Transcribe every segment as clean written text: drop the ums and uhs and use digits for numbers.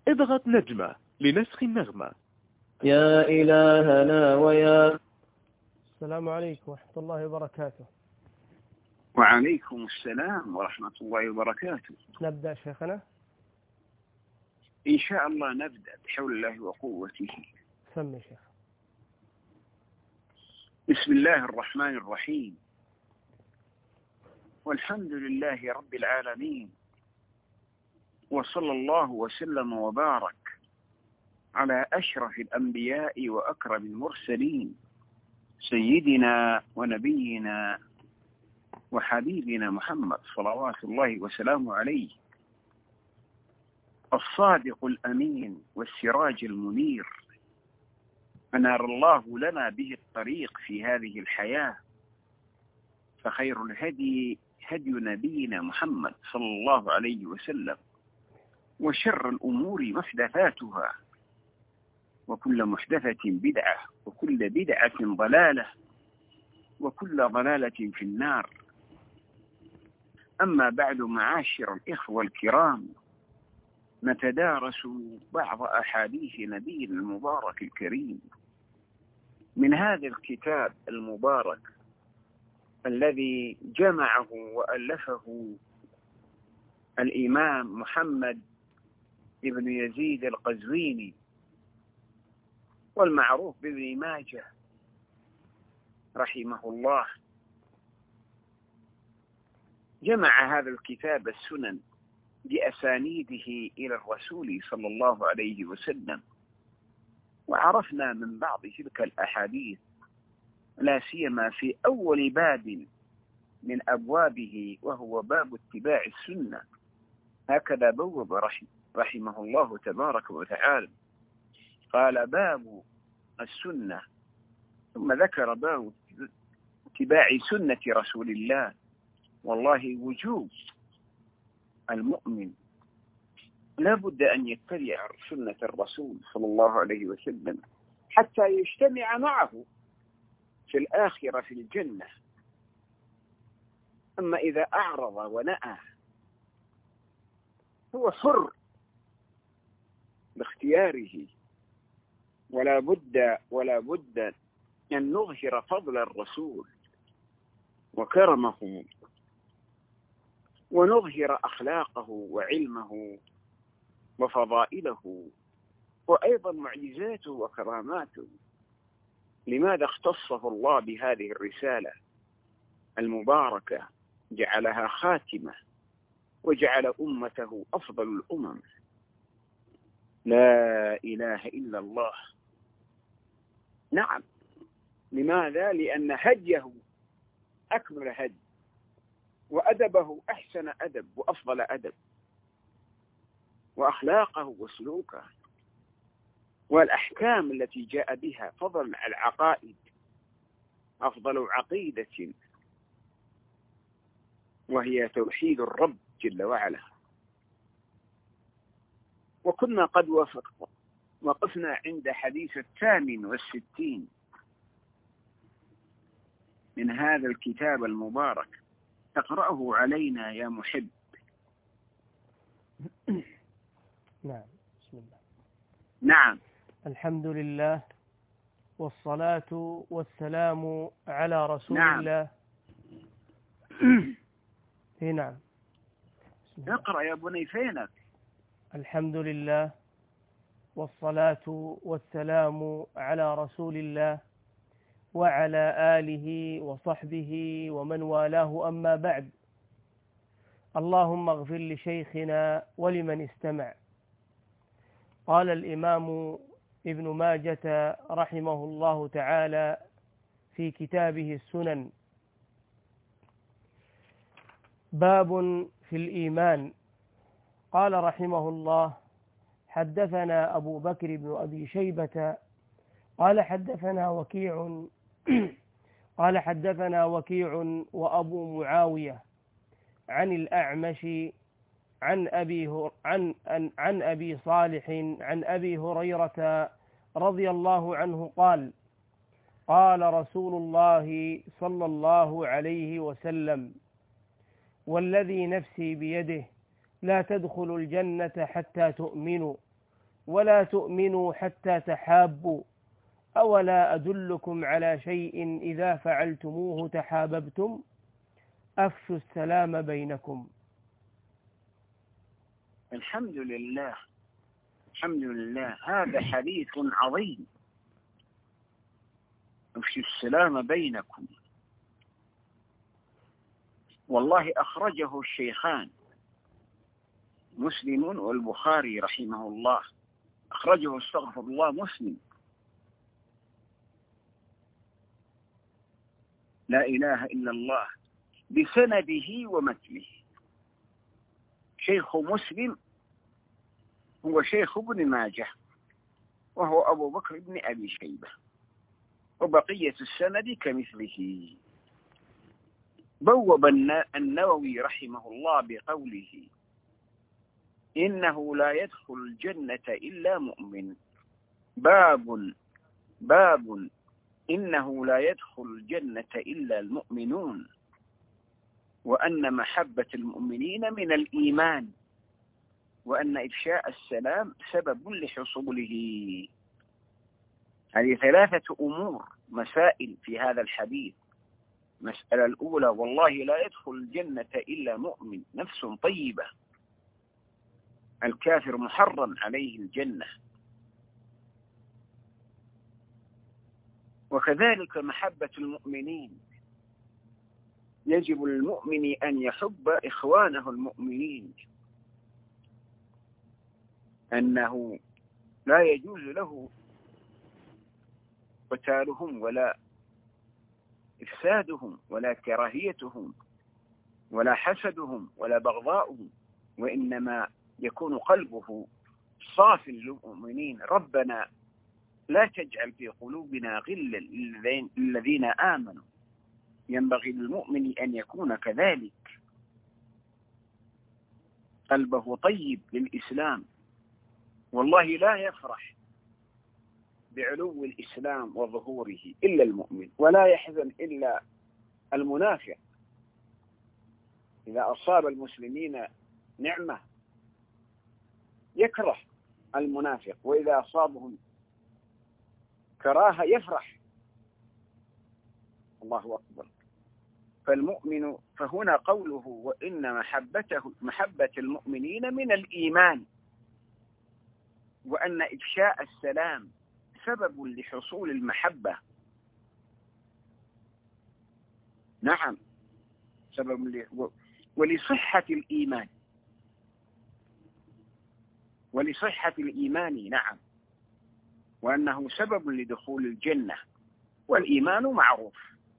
اضغط نجمة لنسخ النغمة. يا إلهنا ويا. السلام عليكم ورحمة الله وبركاته. وعليكم السلام ورحمة الله وبركاته. نبدأ شيخنا إن شاء الله، نبدأ بحول الله وقوته. سمي شيخ. بسم الله الرحمن الرحيم، والحمد لله رب العالمين، وصلى الله وسلم وبارك على أشرف الأنبياء وأكرم المرسلين، سيدنا ونبينا وحبيبنا محمد صلوات الله وسلامه عليه، الصادق الأمين والسراج المنير، أنار الله لنا به الطريق في هذه الحياة، فخير الهدي هدي نبينا محمد صلى الله عليه وسلم، وشر الأمور محدثاتها، وكل محدثة بدعة، وكل بدعة ضلالة، وكل ضلالة في النار. أما بعد، معاشر الإخوة الكرام، نتدارس بعض أحاديث نبينا المبارك الكريم من هذا الكتاب المبارك الذي جمعه وألفه الإمام محمد ابن يزيد القزويني، والمعروف بابن ماجه رحمه الله. جمع هذا الكتاب السنن بأسانيده إلى الرسول صلى الله عليه وسلم، وعرفنا من بعض تلك الأحاديث، لا سيما في أول باب من أبوابه، وهو باب اتباع السنة. هكذا بوب رحمه الله تبارك وتعالى، قال باب السنة، ثم ذكر باب اتباع سنة رسول الله. والله وجوب المؤمن لا بد أن يتبع سنة الرسول صلى الله عليه وسلم حتى يجتمع معه في الآخرة في الجنة. أما إذا أعرض ونأى هو حر باختياره، ولا بد أن نظهر فضل الرسول وكرمه، ونظهر أخلاقه وعلمه وفضائله، وأيضا معجزاته وكراماته. لماذا اختصه الله بهذه الرسالة المباركة؟ جعلها خاتمة، وجعل أمته أفضل الأمم. لا إله إلا الله. نعم، لماذا؟ لأن هديه أكمل هدي، وأدبه أحسن أدب وأفضل أدب، وأخلاقه وسلوكه والأحكام التي جاء بها، فضل العقائد، أفضل عقيدة وهي توحيد الرب جل وعلا. وكنا قد وقفنا عند حديث 68 من هذا الكتاب المبارك. تقرأه علينا يا محب. نعم، بسم الله. نعم. الحمد لله والصلاة والسلام على رسول نعم. الله. نعم. اقرأ يا بني، فينك؟ الحمد لله والصلاة والسلام على رسول الله وعلى آله وصحبه ومن والاه، أما بعد. اللهم اغفر لشيخنا ولمن استمع. قال الإمام ابن ماجة رحمه الله تعالى في كتابه السنن: باب في الإيمان. قال رحمه الله: حدثنا أبو بكر بن أبي شيبة قال حدثنا وكيع قال حدثنا وكيع وأبو معاوية عن الأعمش عن أبي صالح عن أبي هريرة رضي الله عنه قال: قال رسول الله صلى الله عليه وسلم: والذي نفسي بيده لا تدخلوا الجنة حتى تؤمنوا ولا تؤمنوا حتى تحابوا أولا أدلكم على شيء إذا فعلتموه تحاببتم أفشوا السلام بينكم. الحمد لله، الحمد لله، هذا حديث عظيم. أفشوا السلام بينكم. والله أخرجه الشيخان مسلم والبخاري رحمه الله، أخرجه استغفر الله مسلم. لا إله إلا الله بسنده ومتنه. شيخ مسلم هو شيخ ابن ماجه، وهو أبو بكر بن أبي شيبة، وبقية السند كمثله. بوب النووي رحمه الله بقوله: إنه لا يدخل الجنة إلا مؤمن. باب إنه لا يدخل الجنة إلا المؤمنون، وأن محبة المؤمنين من الإيمان، وأن إفشاء السلام سبب لحصوله. هذه 3 أمور مسائل في هذا الحديث. المسألة الأولى: والله لا يدخل الجنة إلا مؤمن، نفس طيبة، الكافر محرم عليه الجنة. وكذلك محبة المؤمنين، يجب للمؤمن أن يحب إخوانه المؤمنين، أنه لا يجوز له قتالهم ولا إفسادهم ولا كراهيتهم ولا حسدهم ولا بغضاؤهم، وإنما يكون قلبه صافٍ للمؤمنين. ربنا لا تجعل في قلوبنا غلا للذين آمنوا. ينبغي للمؤمن أن يكون كذلك، قلبه طيب للإسلام. والله لا يفرح بعلو الإسلام وظهوره إلا المؤمن، ولا يحزن إلا المنافق. إذا أصاب المسلمين نعمة يكره المنافق، وإذا أصابهم كراهة يفرح. الله أكبر. فالمؤمن، فهنا قوله: وإن محبة المؤمنين من الإيمان، وأن إفشاء السلام سبب لحصول المحبة. نعم، سبب ولصحة الإيمان، ولصحة الإيمان. نعم، وأنه سبب لدخول الجنة. والإيمان معروف،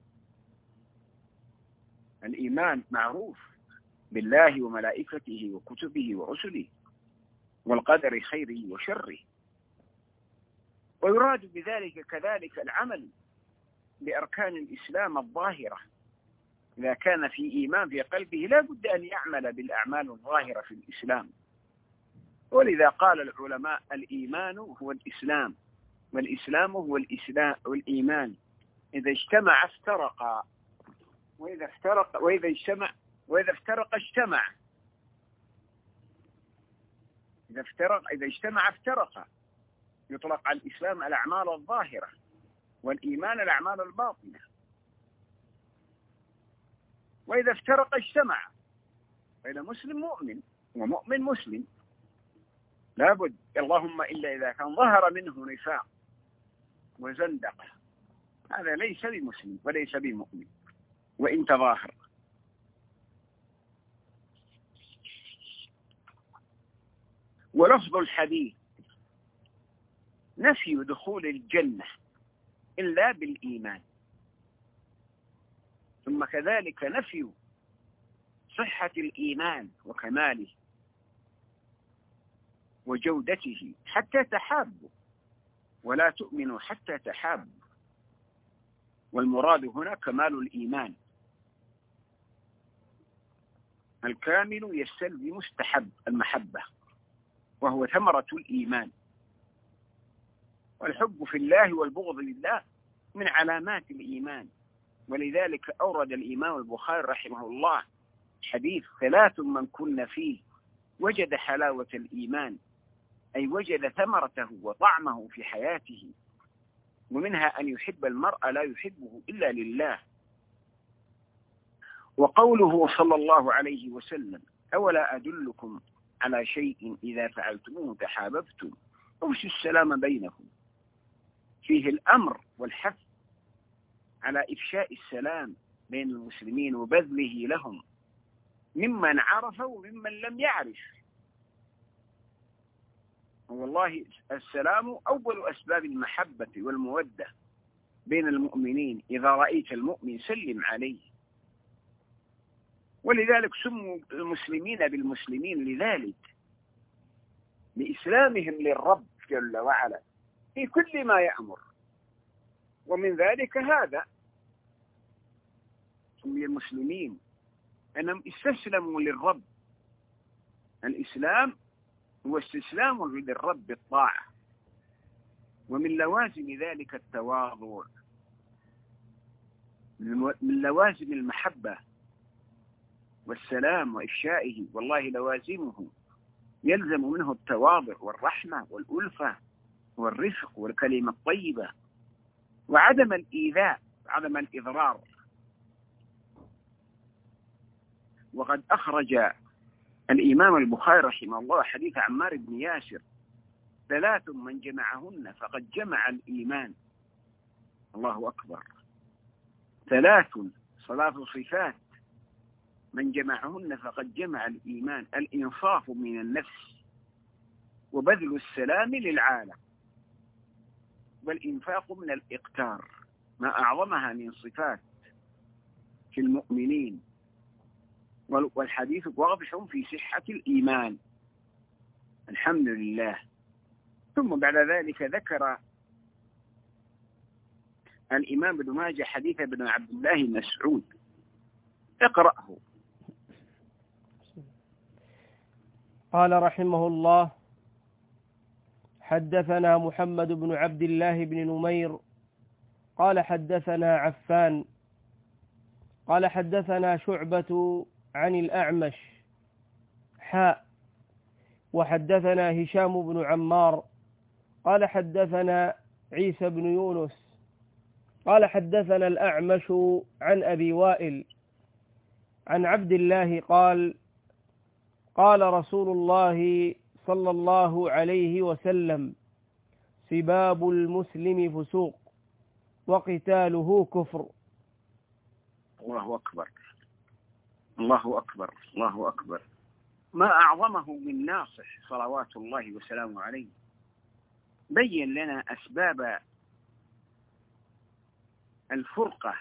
الإيمان معروف بالله وملائكته وكتبه ورسله والقدر خيره وشره. ويراد بذلك كذلك العمل بأركان الإسلام الظاهرة. إذا كان في إيمان في قلبه لا بد أن يعمل بالأعمال الظاهرة في الإسلام. ولذا قال العلماء: الإيمان هو الإسلام، والإسلام هو والإيمان، إذا اجتمع افترقا، وإذا افترق اجتمع. إذا اجتمع افترقا. يطلق على الإسلام الأعمال الظاهرة، والإيمان الأعمال الباطنة. وإذا افترق اجتمع. فإذا مسلم مؤمن ومؤمن مسلم لابد، اللهم إلا إذا كان ظهر منه نفاق وزندقة، هذا ليس بمسلم وليس بمؤمن وإن تظاهر. ولفظ الحديث: نفي دخول الجنة إلا بالإيمان، ثم كذلك نفي صحة الإيمان وكماله وجودته حتى تحابوا، ولا تؤمنوا حتى تحابوا. والمراد هنا كمال الإيمان. الكامل يستلزم مستحب المحبة، وهو ثمرة الإيمان. والحب في الله والبغض لله من علامات الإيمان. ولذلك أورد الإمام البخاري رحمه الله حديث: 3 من كن فيه وجد حلاوة الإيمان. أي وجد ثمرته وطعمه في حياته، ومنها أن يحب المرء لا يحبه إلا لله. وقوله صلى الله عليه وسلم: أولا أدلكم على شيء إذا فعلتموه تحاببتم أفشوا السلام بينكم، فيه الأمر والحث على إفشاء السلام بين المسلمين وبذله لهم ممن عرف وممن لم يعرف. والله السلام أول أسباب المحبة والمودة بين المؤمنين، إذا رأيت المؤمن سلم عليه. ولذلك سموا المسلمين بالمسلمين لذلك، لإسلامهم للرب جل وعلا في كل ما يأمر. ومن ذلك هذا سمي المسلمين أنهم استسلموا للرب. الإسلام هو استسلام للرب بالطاعة، ومن لوازم ذلك التواضع، من لوازم المحبة والسلام وإفشائه. والله لوازمه يلزم منه التواضع والرحمة والألفة والرفق والكلمة الطيبة وعدم الإيذاء، عدم الإضرار. وقد أخرج الإمام البخاري رحمه الله حديث عمار بن ياسر: 3 من جمعهن فقد جمع الإيمان. الله أكبر. 3 صفات من جمعهن فقد جمع الإيمان: الإنصاف من النفس، وبذل السلام للعالم، والإنفاق من الإقتار، ما أعظمها من صفات في المؤمنين. والحديث واضح في صحة الإيمان. الحمد لله. ثم بعد ذلك ذكر الإمام ابن ماجه حديث ابن عبد الله بن مسعود. اقرأه. قال رحمه الله: حدثنا محمد بن عبد الله بن نمير قال حدثنا عفان قال حدثنا شعبة عن الأعمش وحدثنا هشام بن عمار قال حدثنا عيسى بن يونس قال حدثنا الأعمش عن أبي وائل عن عبد الله قال: قال رسول الله صلى الله عليه وسلم: سباب المسلم فسوق وقتاله كفر. الله أكبر، الله أكبر، الله أكبر. ما أعظمه من ناصح صلوات الله وسلامه عليه، بين لنا أسباب الفرقة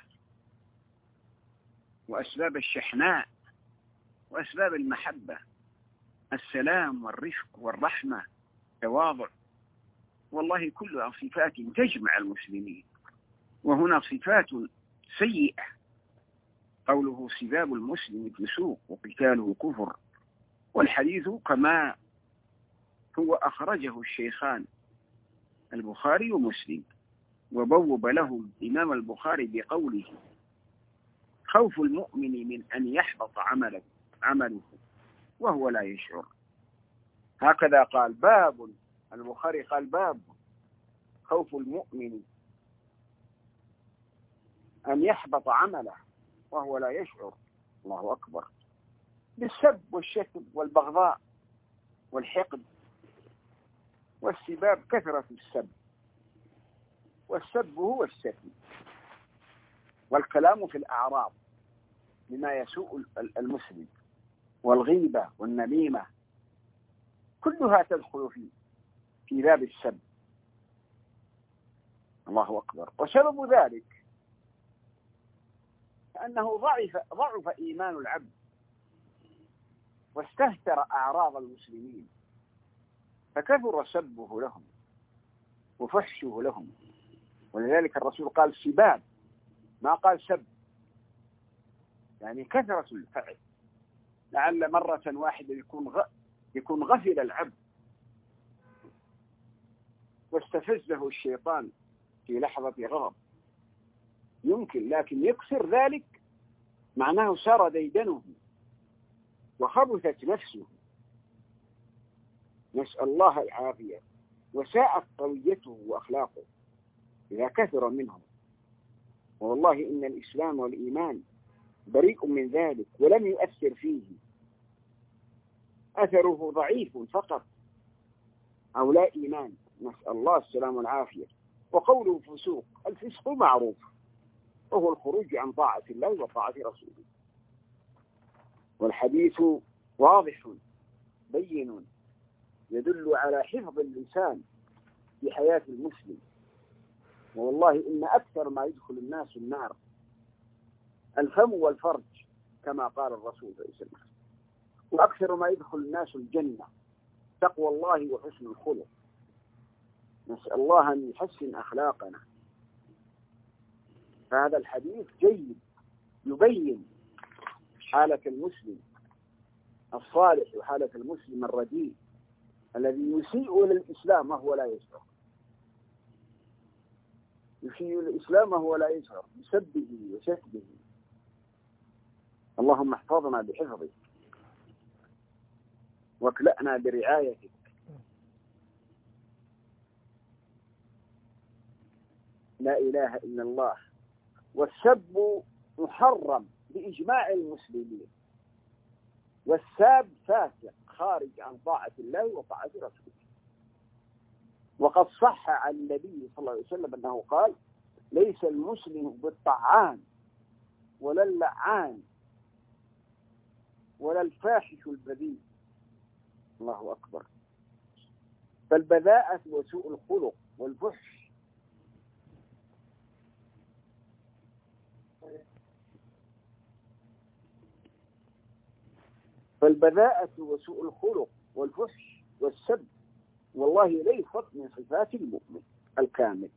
وأسباب الشحناء وأسباب المحبة: السلام والرفق والرحمة، تواضع. والله كلها صفات تجمع المسلمين، وهنا صفات سيئة. قوله: سباب المسلم فسوق وقتاله كفر. والحديث كما هو أخرجه الشيخان البخاري ومسلم، وبوب له الإمام البخاري بقوله: خوف المؤمن من أن يحبط عمله وهو لا يشعر. هكذا قال باب، البخاري قال باب خوف المؤمن أن يحبط عمله وهو لا يشعر. الله أكبر. بالسب والشتم والبغضاء والحقد والسباب، كثرة السب، والسب هو الشتم والكلام في الأعراض بما يسوء المسلم، والغيبة والنميمة، كلها تدخل في باب السب. الله أكبر. وسبب ذلك أنه ضعف إيمان العبد، واستهتر أعراض المسلمين، فكثر سبه لهم وفحشه لهم. ولذلك الرسول قال سباب، ما قال سب، يعني كثرة الفعل. لعل مرة واحدة يكون غفل العبد واستفزه الشيطان في لحظة غضب، يمكن، لكن يكثر ذلك معناه سار ديدنه وخبثت نفسه. نسأل الله العافية. وساءت طويته وأخلاقه إذا كثر منهم. والله إن الإسلام والإيمان بريء من ذلك ولم يؤثر فيه، أثره ضعيف فقط أو لا إيمان، نسأل الله السلام والعافية. وقوله فسوق، الفسق معروف وهو الخروج عن طاعة الله وطاعة رسوله. والحديث واضح بين يدل على حفظ اللسان في حياة المسلم. والله إن أكثر ما يدخل الناس النار الفم والفرج كما قال الرسول صلى الله عليه وسلم، وأكثر ما يدخل الناس الجنة تقوى الله وحسن الخلق. نسأل الله أن يحسن أخلاقنا. فهذا الحديث جيد يبين حالة المسلم الصالح وحالة المسلم الرديء الذي يسيء للإسلام وهو لا يشعر، يسيء للإسلام وهو لا يشعر بسبه وشتمه. اللهم احفظنا بحفظك واكلأنا برعايتك. لا إله إلا الله. والسب محرم بإجماع المسلمين، والساب فاسق خارج عن طاعة الله وطاعة رسوله. وقد صح عن النبي صلى الله عليه وسلم أنه قال: ليس المسلم بالطعان ولا اللعان ولا الفاحش البذيء. الله أكبر. فالبذاءة وسوء الخلق والفحش والسب والله ليست من صفات المؤمن الكامل.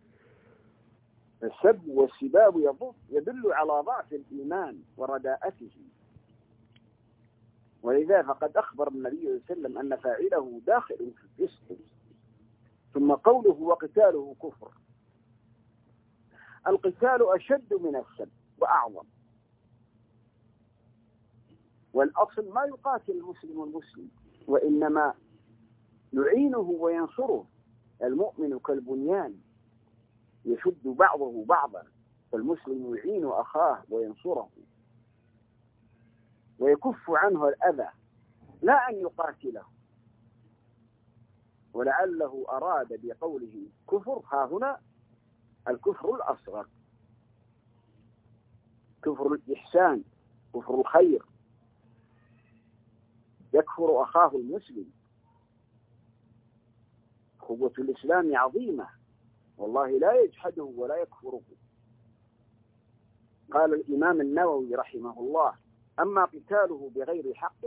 السب والسباب يدل على ضعف الإيمان ورداءته. ولذا فقد أخبر النبي صلى الله عليه وسلم أن فاعله داخل في الفسق. ثم قوله: وقتاله كفر. القتال أشد من السب وأعظم. والأصل ما يقاتل المسلم المسلم، وإنما يعينه وينصره. المؤمن كالبنيان يشد بعضه بعضا، فالمسلم يعين أخاه وينصره ويكف عنه الأذى، لا أن يقاتله. ولعله أراد بقوله كفر ها هنا الكفر الأصغر، كفر الإحسان، كفر الخير، يكفر أخاه المسلم. قوة الإسلام عظيمة والله لا يجحده ولا يكفره. قال الإمام النووي رحمه الله: أما قتاله بغير حق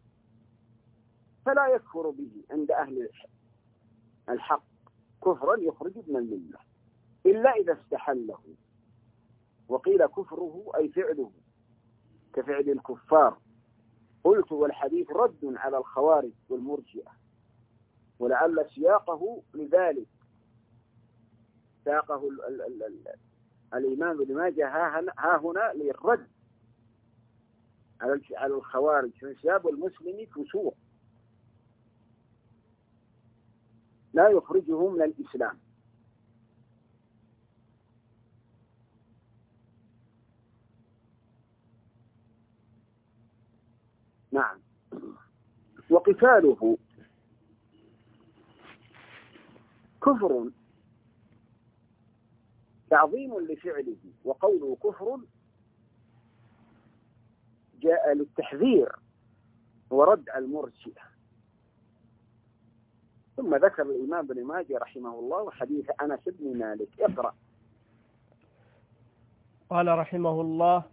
فلا يكفر به عند أهل الحق كفرا يخرج من الملة إلا إذا استحله. وقيل كفره أي فعله كفعل الكفار. قلت: والحديث رد على الخوارج والمرجئة، ولعل سياقه لذلك، ساقه الإمام ابن ماجه ها هنا للرد على الخوارج. فساب المسلم فسوق لا يخرجه من الإسلام. نعم. وقتاله كفر تعظيم لفعله، وقوله كفر جاء للتحذير ورد المرجئة. ثم ذكر الإمام ابن ماجه رحمه الله وحديث أنس بن مالك. اقرأ. قال رحمه الله: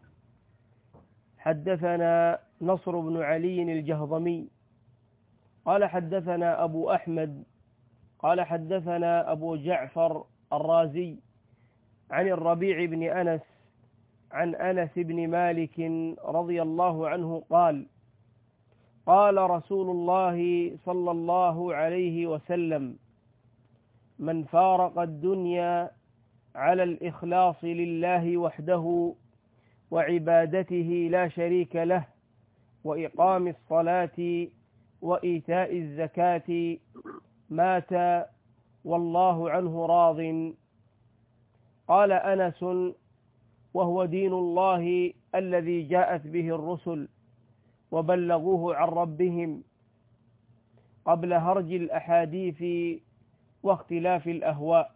حدثنا نصر بن علي الجهضمي قال حدثنا أبو أحمد قال حدثنا أبو جعفر الرازي عن الربيع بن أنس عن أنس بن مالك رضي الله عنه قال: قال رسول الله صلى الله عليه وسلم: من فارق الدنيا على الإخلاص لله وحده وعبادته لا شريك له وإقام الصلاة وإيتاء الزكاة مات والله عنه راض. قال أنس: وهو دين الله الذي جاءت به الرسل وبلغوه عن ربهم قبل هرج الأحاديث واختلاف الأهواء،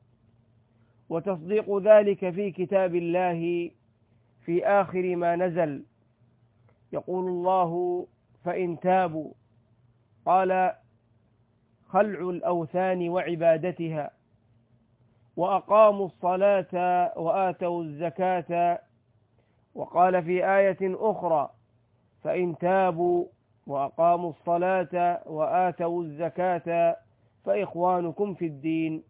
وتصديق ذلك في كتاب الله في آخر ما نزل. يقول الله: فإن تابوا، قال: خلع الأوثان وعبادتها، وأقاموا الصلاة وآتوا الزكاة. وقال في آية أخرى: فإن تابوا وأقاموا الصلاة وآتوا الزكاة فإخوانكم في الدين.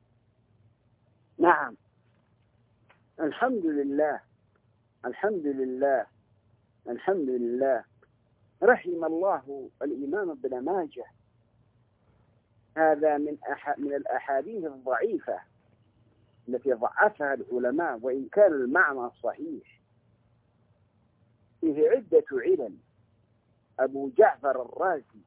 نعم، الحمد لله، الحمد لله، الحمد لله. رحم الله الإمام ابن ماجه. هذا من الأحاديث الضعيفة التي ضعفها العلماء، وإن كان المعنى صحيح. فيه عدة علل. أبو جعفر الرازي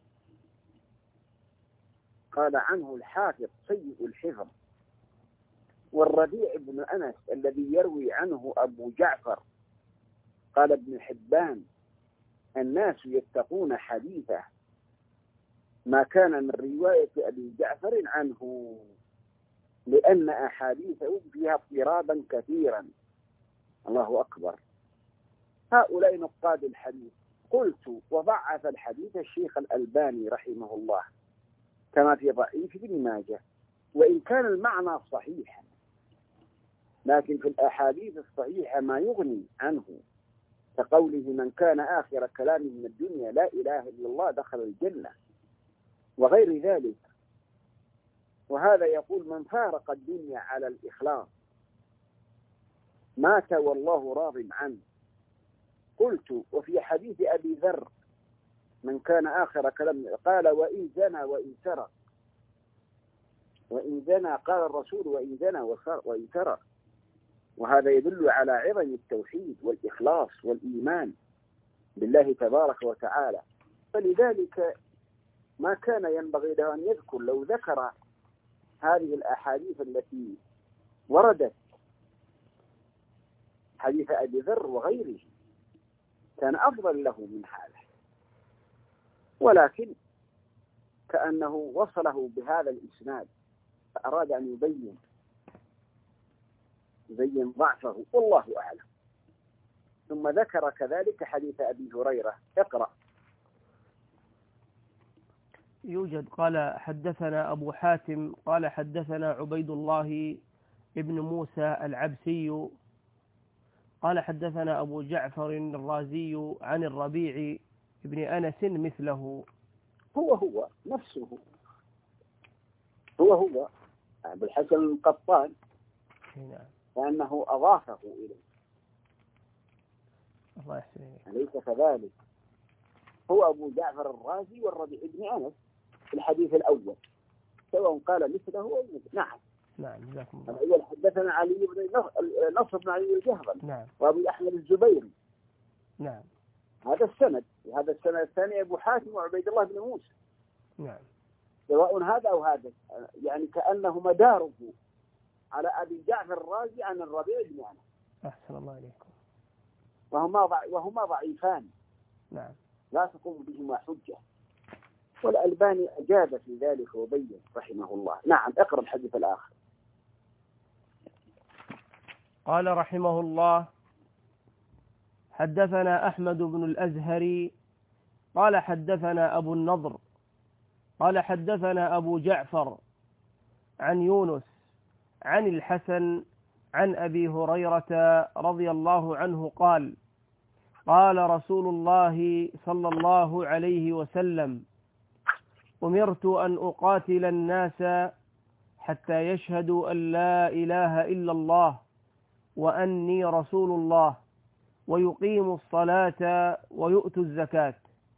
قال عنه الحافظ سيء الحفظ. والربيع بن أنس الذي يروي عنه أبو جعفر قال ابن حبان: الناس يتقون حديثه ما كان من رواية أبي جعفر عنه، لأن أحاديثه فيها اضطرابا كثيرا. الله أكبر. هؤلاء نقاد الحديث. قلت: وضعف الحديث الشيخ الألباني رحمه الله كما في ضعيف ابن ماجه، وإن كان المعنى صحيحا، لكن في الأحاديث الصحيحة ما يغني عنه، كقوله: من كان آخر كلامه من الدنيا لا إله إلا الله دخل الجنة، وغير ذلك. وهذا يقول: من فارق الدنيا على الإخلاص مات والله راض عنه. قلت: وفي حديث أبي ذر: من كان آخر كلامه، قال: وإن زنى وإن سرق. وإن زنى قال الرسول: وإن زنى وإن سرق. وهذا يدل على عظم التوحيد والإخلاص والإيمان بالله تبارك وتعالى. فلذلك ما كان ينبغي له أن يذكر. لو ذكر هذه الأحاديث التي وردت، حديث أبي ذر وغيره، كان أفضل له من هذا، ولكن كأنه وصله بهذا الإسناد فأراد أن يبين ضعفه، والله أعلم. ثم ذكر كذلك حديث أبي هريرة. اقرأ. يوجد. قال: حدثنا أبو حاتم قال: حدثنا عبيد الله ابن موسى العبسي قال: حدثنا أبو جعفر الرازي عن الربيع ابن أنس مثله. هو نفسه، هو أبو الحسن القطان، لأنه أضافه إليه. الله يحسن إليك. أليس كذلك؟ هو أبو جعفر الرازي والربيع ابن أنس في الحديث الأول، سواء قال مثله أو مثله. نعم. جزاكم الله. الأول حدثنا علي بن نصر بن علي الجهضمي. نعم. وأبو أحمد الزبيري. نعم. هذا السند الثاني أبو حاتم وعبيد الله بن موسى. نعم. سواء هذا أو هذا، يعني كأنه مداره على أبي جعفر الرازي عن الربيع بن أنس. أحسن الله إليكم. وهما ضعيفان. نعم. لا تقوم بهما حجة. والألباني أجاب في ذلك وبين رحمه الله. نعم، اقرأ الحديث الآخر. قال رحمه الله: حدثنا أحمد بن الأزهري قال: حدثنا أبو النضر قال: حدثنا أبو جعفر عن يونس عن الحسن عن أبي هريرة رضي الله عنه قال: قال رسول الله صلى الله عليه وسلم: أمرت أن أقاتل الناس حتى يشهدوا أن لا إله إلا الله وأني رسول الله ويقيموا الصلاة ويؤتوا الزكاة.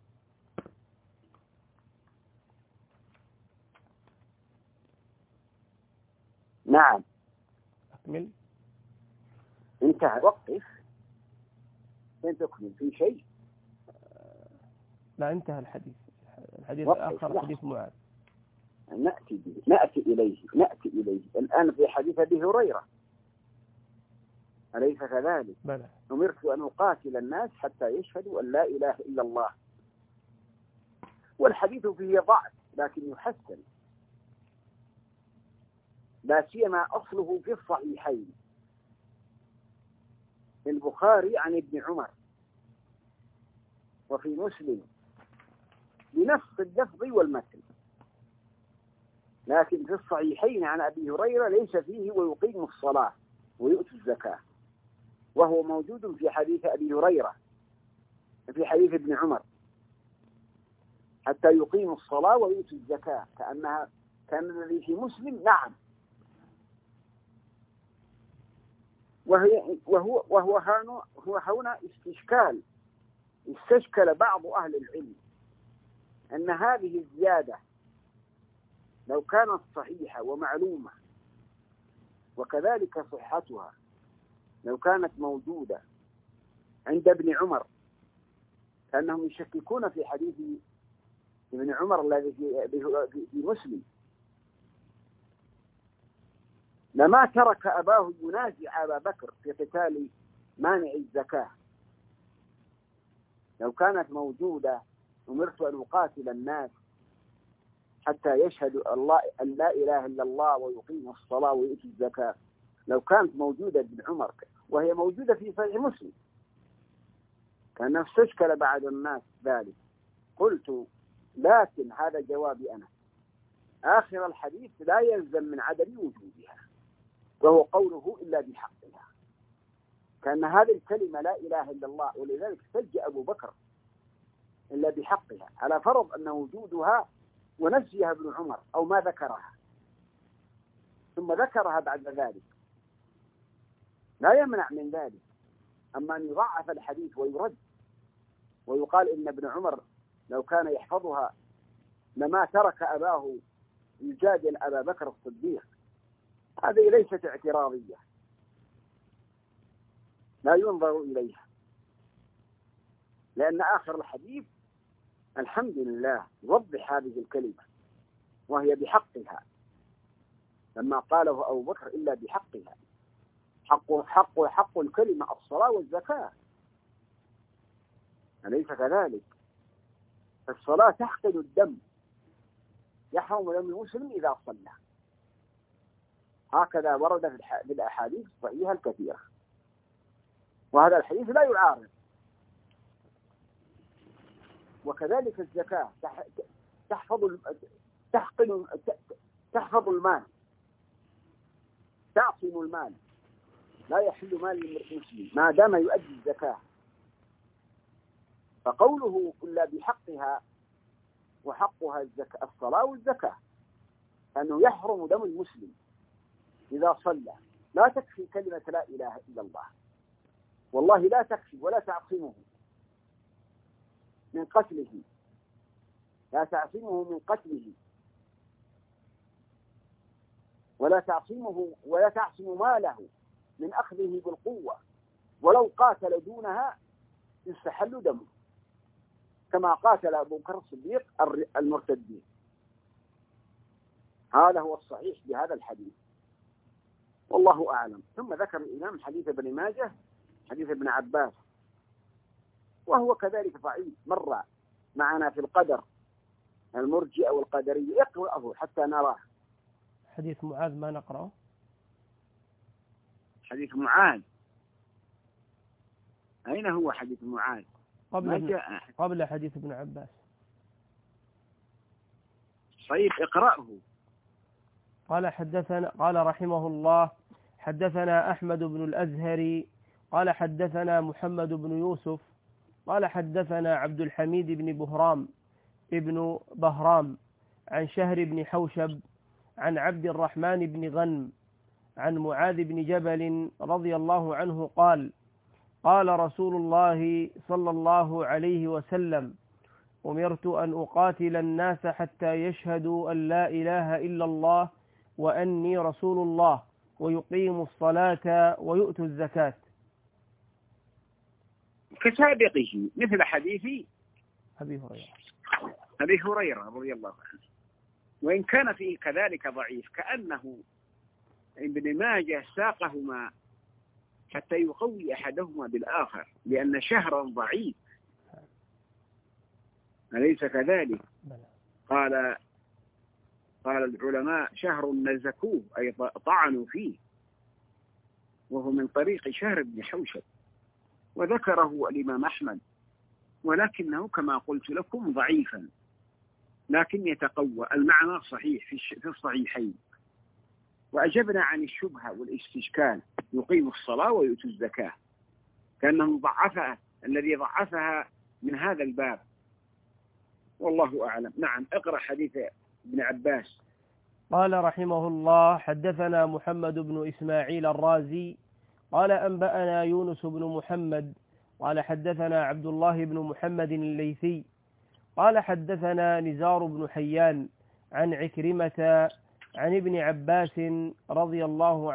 نعم. أكمل. انتهى. وقف. لن تكمل في شيء. لا، انتهى الحديث. الحديث الآخر حديث معاذ. نأتي إليه الآن في حديث أبي هريرة، أليس كذلك؟ بلى. أمرت أن أقاتل الناس حتى يشهدوا أن لا إله إلا الله. والحديث فيه ضعف لكن يحسن، لا سيما أصله في الصحيحين، في البخاري عن ابن عمر وفي مسلم بنفس اللفظ والمتن، لكن في الصحيحين عن أبي هريرة ليس فيه ويقيم الصلاة ويؤتي الزكاة، وهو موجود في حديث أبي هريرة في حديث ابن عمر حتى يقيم الصلاة ويؤتي الزكاة، كان الذي في مسلم نعم. وهو هنا استشكل بعض أهل العلم أن هذه الزيادة لو كانت صحيحة ومعلومة، وكذلك صحتها لو كانت موجودة عند ابن عمر، كأنهم يشككون في حديث ابن عمر الذي في مسلم، لما ترك أباه ينازع أبا بكر في قتال مانع الزكاة. لو كانت موجودة أمرت أن أقاتل الناس حتى يشهدوا أن لا إله إلا الله ويقيموا الصلاة ويؤتوا الزكاة، لو كانت موجودة ابن عمر وهي موجودة في صحيح مسلم كان استشكل بعض الناس ذلك. قلت لكن هذا جوابي أنا، آخر الحديث لا يلزم من عدم وجودها، وهو قوله إلا بحقها، كأن هذه الكلمة لا إله إلا الله، ولذلك سج أبو بكر إلا بحقها، على فرض أن وجودها ونسيها ابن عمر أو ما ذكرها ثم ذكرها بعد ذلك، لا يمنع من ذلك. أما أن يضعف الحديث ويرد ويقال إن ابن عمر لو كان يحفظها لما ترك أباه يجادل أبا بكر الصديق، هذه ليست اعتراضية لا ينظر إليها، لأن آخر الحديث الحمد لله يوضح هذه الكلمة وهي بحقها، لما قاله أبو بكر إلا بحقها، حق الكلمة الصلاة والزكاة، أليس كذلك؟ الصلاة تحقن الدم، يحرم دم المسلم إذا صلى، هكذا ورد في الأحاديث الصحيحة الكثيرة، وهذا الحديث لا يعارض. وكذلك الزكاة تحفظ المال، تعصم المال، لا يحل مال المسلم ما دام يؤدي الزكاة. فقوله إلا بحقها وحقها الصلاة والزكاة، أنه يحرم دم المسلم إذا صلى، لا تكفي كلمة لا إله إلا الله، والله لا تكفي ولا تعصمه من قتله، لا تعصمه من قتله، ولا تعصم ماله من أخذه بالقوة، ولو قاتل دونها يستحل دمه، كما قاتل أبو بكر الصديق المرتدين. هذا هو الصحيح بهذا الحديث، والله أعلم. ثم ذكر الإمام حديث ابن ماجه حديث ابن عباس، وهو كذلك ضعيف، مر معنا في القدر المرجئة والقدرية، اقرأه حتى نراه. حديث معاذ ما نقرأه؟ حديث معاذ أين هو حديث معاذ؟ قبل حديث ابن عباس. طيب اقرأه. قال رحمه الله: حدثنا أحمد بن الأزهري قال حدثنا محمد بن يوسف قال حدثنا عبد الحميد بن ابن بهرام عن شهر بن حوشب عن عبد الرحمن بن غنم عن معاذ بن جبل رضي الله عنه قال: قال رسول الله صلى الله عليه وسلم: أمرت أن أقاتل الناس حتى يشهدوا أن لا إله إلا الله وأني رسول الله ويقيموا الصلاة ويؤتوا الزكاة. كسابقه مثل حديث أبي هريرة. أبي هريرة رضي الله عنه، وإن كان فيه كذلك ضعيف، كأنه ابن ماجه ساقهما حتى يقوي أحدهما بالآخر، لأن شهرا ضعيف، أليس كذلك؟ قال العلماء شهر نزكوه، أي طعنوا فيه، وهو من طريق شهر بن حوشب، وذكره الإمام أحمد، ولكنه كما قلت لكم ضعيفا، لكن يتقوى، المعنى صحيح في الصحيحين. وأجبنا عن الشبهة والاستشكال، يقيم الصلاة ويؤتي الزكاة، كأنه ضعفها الذي ضعفها من هذا الباب، والله أعلم. نعم، اقرأ حديث ابن عباس. قال رحمه الله: حدثنا محمد بن إسماعيل الرازي قال أنبأنا يونس بن محمد قال حدثنا عبد الله بن محمد الليثي قال حدثنا نزار بن حيان عن عكرمة عن ابن عباس رضي الله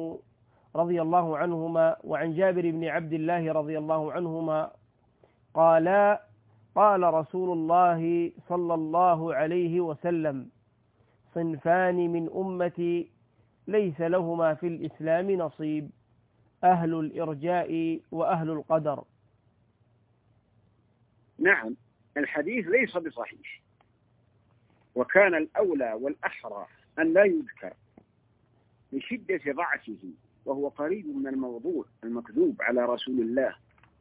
عنهما وعن جابر بن عبد الله رضي الله عنهما قال: قال رسول الله صلى الله عليه وسلم: صنفان من أمتي ليس لهما في الإسلام نصيب، أهل الإرجاء وأهل القدر. نعم، الحديث ليس بصحيح، وكان الأولى والأحرى أن لا يذكر لشدة ضعفه، وهو قريب من الموضوع المكذوب على رسول الله،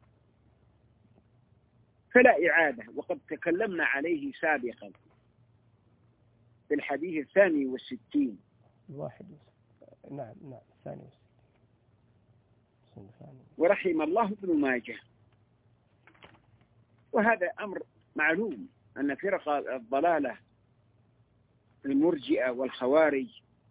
فلا إعادة، وقد تكلمنا عليه سابقا في الحديث 62. نعم 62. ورحم الله ابن ماجه. وهذا أمر معلوم، أن فرق الضلالة المرجئة والخوارج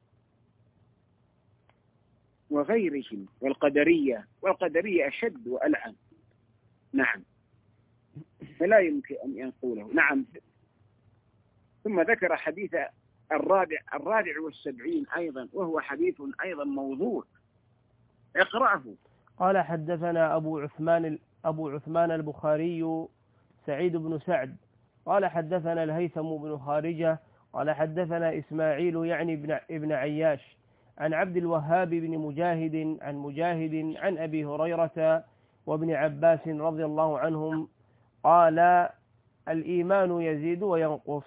وغيرهم والقدرية أشد وألعن. نعم، فلا يمكن أن ينقوله. نعم. ثم ذكر حديث الرابع والسبعين أيضا، وهو حديث أيضا موضوع، اقرأه. قال حدثنا أبو عثمان البخاري سعيد بن سعد قال حدثنا الهيثم بن خارجة قال حدثنا إسماعيل يعني ابن عياش عن عبد الوهاب بن مجاهد عن أبي هريرة وابن عباس رضي الله عنهم قال: الإيمان يزيد وينقص،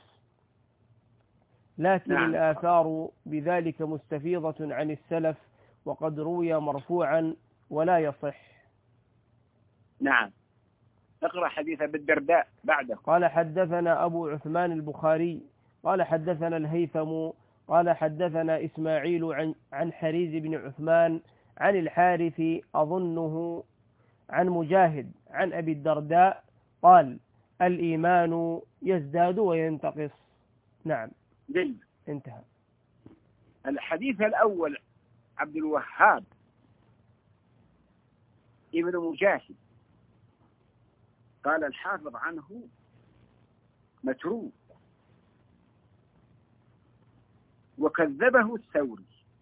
لكن الآثار بذلك مستفيضة عن السلف، وقد روي مرفوعا ولا يصح. نعم، اقرأ حديث أبي الدرداء بعده. قال حدثنا أبو عثمان البخاري قال حدثنا الهيثم قال حدثنا إسماعيل عن حريز بن عثمان عن الحارث أظنه عن مجاهد عن أبي الدرداء قال: الإيمان يزداد وينتقص. نعم، جيد، انتهى. الحديث الأول عبد الوهاب ابن مجاهد قال الحافظ عنه متروك، وكذبه الثوري،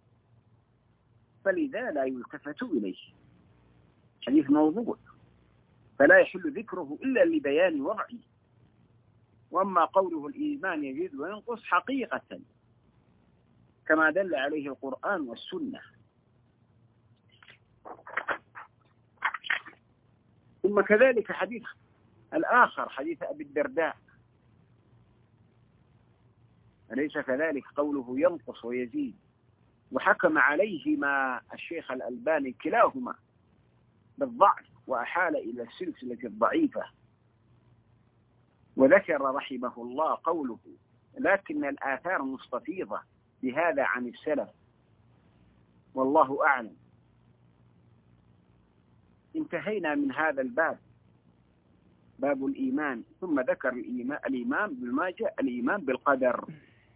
فلذا لا يلتفت إليه، حديث موضوع، فلا يحل ذكره إلا لبيان وضعه. وأما قوله الإيمان يزيد وينقص حقيقة كما دل عليه القرآن والسنة. ثم كذلك حديث الآخر حديث أبي الدرداء، أليس كذلك؟ قوله ينقص ويزيد، وحكم عليهما الشيخ الألباني كلاهما بالضعف، وأحال إلى السلسلة الضعيفة، وذكر رحمه الله قوله: لكن الآثار مستفيضة بهذا عن السلف، والله أعلم. انتهينا من هذا الباب، باب الإيمان. ثم ذكر الإيمان بالماجة، الإيمان بالقدر.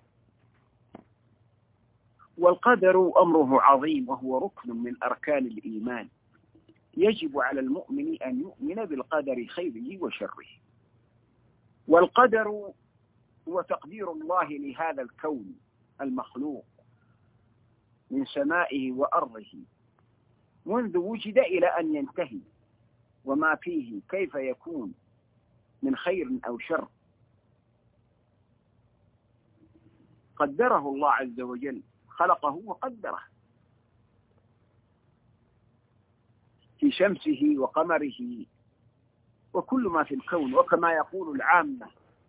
والقدر أمره عظيم، وهو ركن من أركان الإيمان، يجب على المؤمن أن يؤمن بالقدر خيره وشره. والقدر هو تقدير الله لهذا الكون المخلوق من سمائه وأرضه منذ وجد إلى أن ينتهي، وما فيه كيف يكون من خير أو شر، قدره الله عز وجل، خلقه وقدره في شمسه وقمره وكل ما في الكون. وكما يقول العامة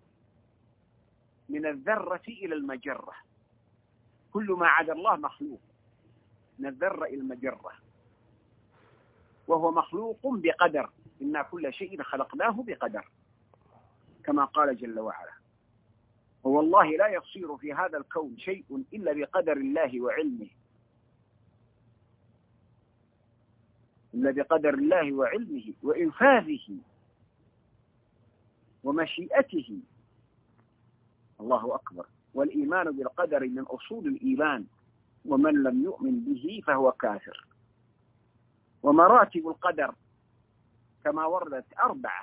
من الذرة إلى المجرة، كل ما عدا الله مخلوق، من الذرة إلى المجرة، وهو مخلوق بقدر. إنا كل شيء خلقناه بقدر، كما قال جل وعلا. والله لا يصير في هذا الكون شيء إلا بقدر الله وعلمه، إلا بقدر الله وعلمه وإنفاذه ومشيئته. الله أكبر. والإيمان بالقدر من أصول الإيمان، ومن لم يؤمن به فهو كافر. ومراتب القدر كما وردت 4.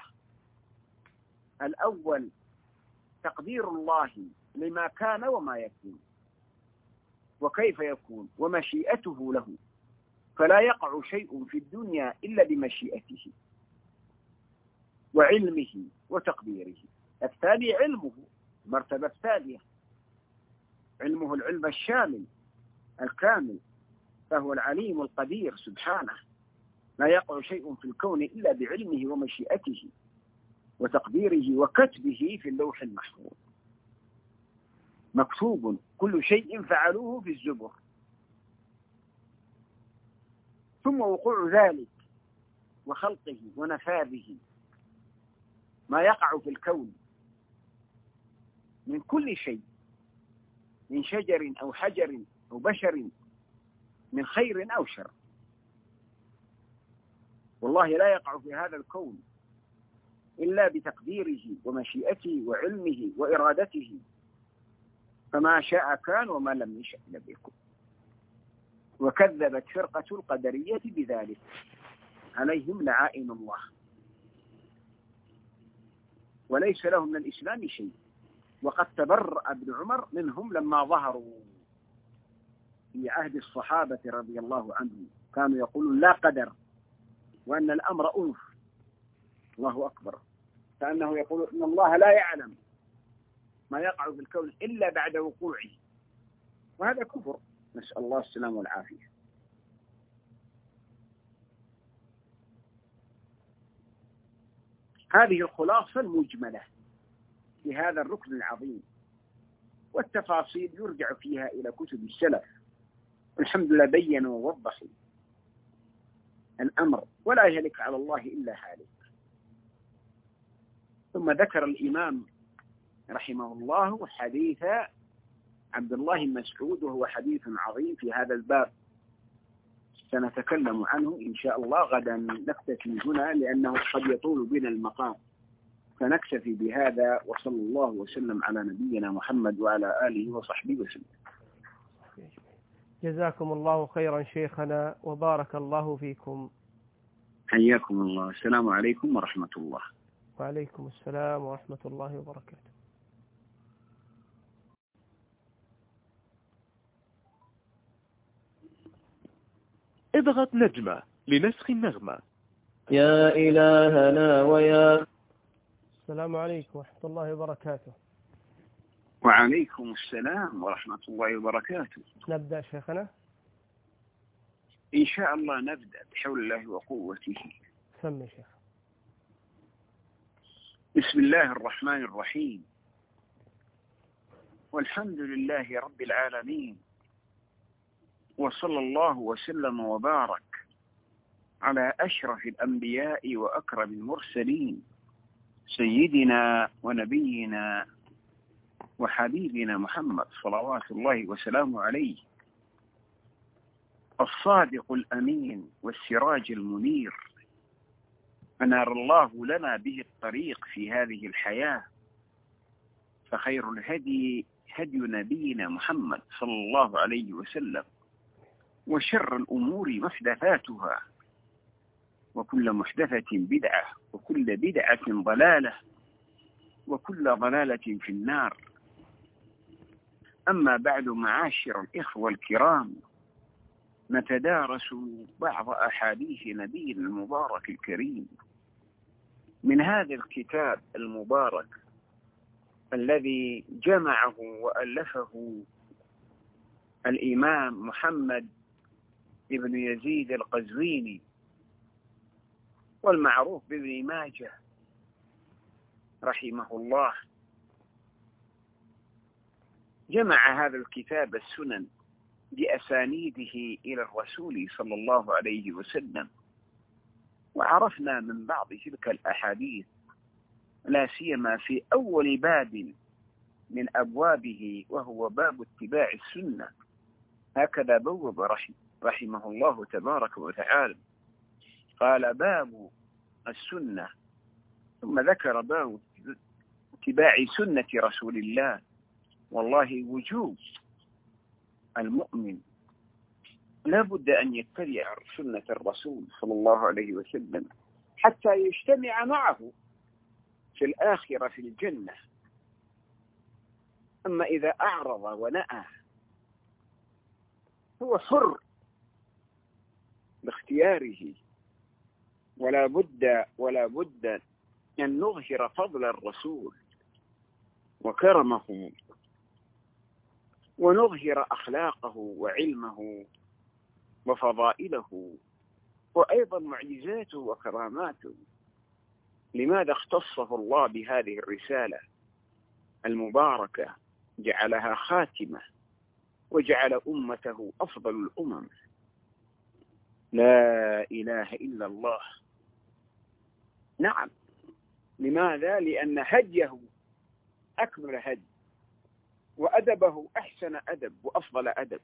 الأول تقدير الله لما كان وما يكون وكيف يكون، ومشيئته له، فلا يقع شيء في الدنيا إلا بمشيئته وعلمه وتقديره. الثاني علمه، مرتبة الثانية، علمه العلم الشامل الكامل، فهو العليم القدير سبحانه، لا يقع شيء في الكون إلا بعلمه ومشيئته وتقديره وكتبه في اللوح المحفوظ. مكتوب كل شيء فعلوه في الزبر. ثم وقوع ذلك وخلقه ونفاذه، ما يقع في الكون من كل شيء، من شجر أو حجر أو بشر، من خير أو شر. والله لا يقع في هذا الكون إلا بتقديره ومشيئته وعلمه وإرادته، فما شاء كان وما لم يشأ لم يكن. وكذبت فرقة القدرية بذلك، عليهم لعائن الله، وليس لهم من الإسلام شيء. وقد تبرأ ابن عمر منهم لما ظهروا في عهد الصحابة رضي الله عنهم، كانوا يقولون لا قدر، وأن الأمر أنف. الله أكبر. كأنه يقول إن الله لا يعلم ما يقع في الكون إلا بعد وقوعه، وهذا كفر، نسأل الله السلامة والعافية. هذه الخلاصة المجملة في هذا الركن العظيم، والتفاصيل يرجع فيها إلى كتب السلف، والحمد لله بينوا ووضحوا الأمر، ولا يهلك على الله إلا هالك. ثم ذكر الإمام رحمه الله حديث عبد الله بن مسعود، وهو حديث عظيم في هذا الباب، سنتكلم عنه إن شاء الله غدا. نكتفي هنا لأنه قد يطول بنا المقام، فنكتفي بهذا. وصلى الله وسلم على نبينا محمد وعلى آله وصحبه وسلم. جزاكم الله خيرا شيخنا، وبارك الله فيكم. حياكم الله. السلام عليكم ورحمة الله. وعليكم السلام ورحمة الله وبركاته. اضغط نجمة لنسخ النغمة. يا إلهنا ويا. السلام عليكم ورحمة الله وبركاته. وعليكم السلام ورحمة الله وبركاته. نبدأ شيخنا إن شاء الله. نبدأ بحول الله وقوته. سمي شيخ. بسم الله الرحمن الرحيم، والحمد لله رب العالمين، وصلى الله وسلم وبارك على أشرف الأنبياء وأكرم المرسلين، سيدنا ونبينا وحبيبنا محمد صلوات الله وسلامه عليه، الصادق الأمين والسراج المنير، أنار الله لنا به الطريق في هذه الحياة. فخير الهدي هدي نبينا محمد صلى الله عليه وسلم، وشر الأمور محدثاتها، وكل محدثة بدعة، وكل بدعة ضلالة، وكل ضلالة في النار. أما بعد، معاشر الإخوة الكرام، نتدارس بعض أحاديث نبينا المبارك الكريم من هذا الكتاب المبارك الذي جمعه وألفه الإمام محمد بن يزيد القزويني، والمعروف بابن ماجه رحمه الله، جمع هذا الكتاب السنن بأسانيده إلى الرسول صلى الله عليه وسلم. وعرفنا من بعض تلك الأحاديث، لا سيما في أول باب من أبوابه، وهو باب اتباع السنة. هكذا بوب رحمه الله تبارك وتعالى، قال باب السنة، ثم ذكر باب اتباع سنة رسول الله. والله وجوب المؤمن لا بد أن يتبع سنة الرسول صلى الله عليه وسلم حتى يجتمع معه في الآخرة في الجنة. أما إذا أعرض ونأى هو حر باختياره، ولا بد أن نظهر فضل الرسول وكرمه، ونظهر أخلاقه وعلمه وفضائله، وأيضا معجزاته وكراماته. لماذا اختصه الله بهذه الرسالة المباركة؟ جعلها خاتمة، وجعل أمته أفضل الأمم. لا إله إلا الله. نعم. لماذا؟ لأن هديه أكمل هدي، وأدبه أحسن أدب وأفضل أدب،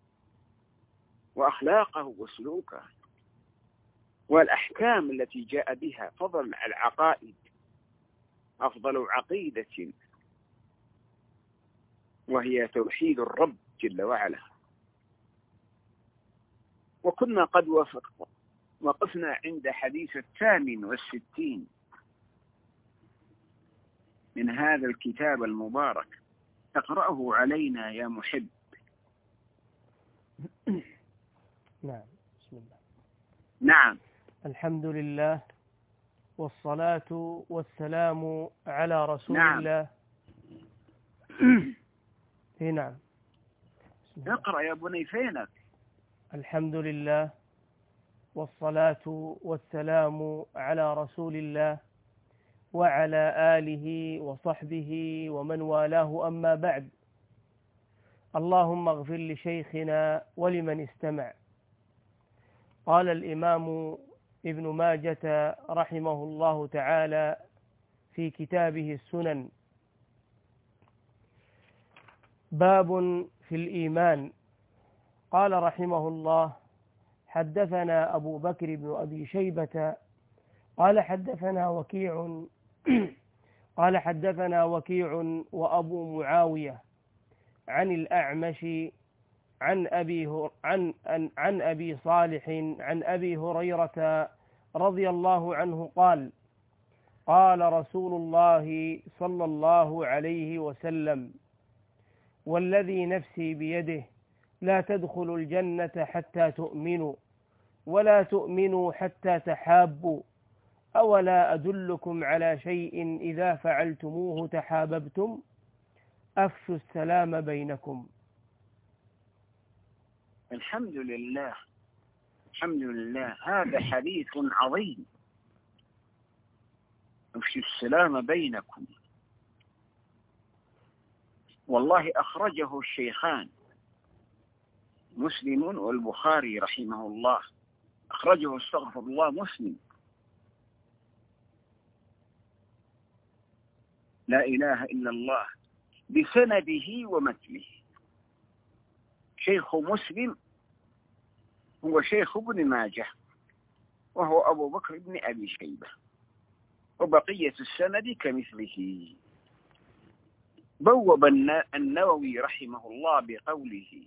وأخلاقه وسلوكه والأحكام التي جاء بها، فضل العقائد، أفضل عقيدة وهي توحيد الرب جل وعلا. وكنا قد وقفنا عند حديث 68 من هذا الكتاب المبارك. تقرأه علينا يا محب. نعم. بسم الله. نعم. الحمد لله والصلاة والسلام على رسول نعم. الله. نعم. اقرأ يا بني فينك. الحمد لله والصلاة والسلام على رسول الله وعلى آله وصحبه ومن والاه، أما بعد. اللهم اغفر لشيخنا ولمن استمع. قال الإمام ابن ماجة رحمه الله تعالى في كتابه السنن: باب في الإيمان. قال رحمه الله: حدثنا أبو بكر بن أبي شيبة قال حدثنا وكيع قال حدثنا وكيع وأبو معاوية عن الأعمش عن أبي صالح عن أبي هريرة رضي الله عنه قال: قال رسول الله صلى الله عليه وسلم: والذي نفسي بيده لا تدخلوا الجنة حتى تؤمنوا، ولا تؤمنوا حتى تحابوا، أولا أدلكم على شيء إذا فعلتموه تحاببتم؟ أفشوا السلام بينكم. الحمد لله. الحمد لله. هذا حديث عظيم. أفشوا السلام بينكم. والله أخرجه الشيخان مسلم والبخاري رحمه الله. أخرجه استغفر الله مسلم. لا إله إلا الله بسنده ومتنه. شيخ مسلم هو شيخ ابن ماجه، وهو أبو بكر بن أبي شيبة، وبقية السند كمثله. بوب النووي رحمه الله بقوله: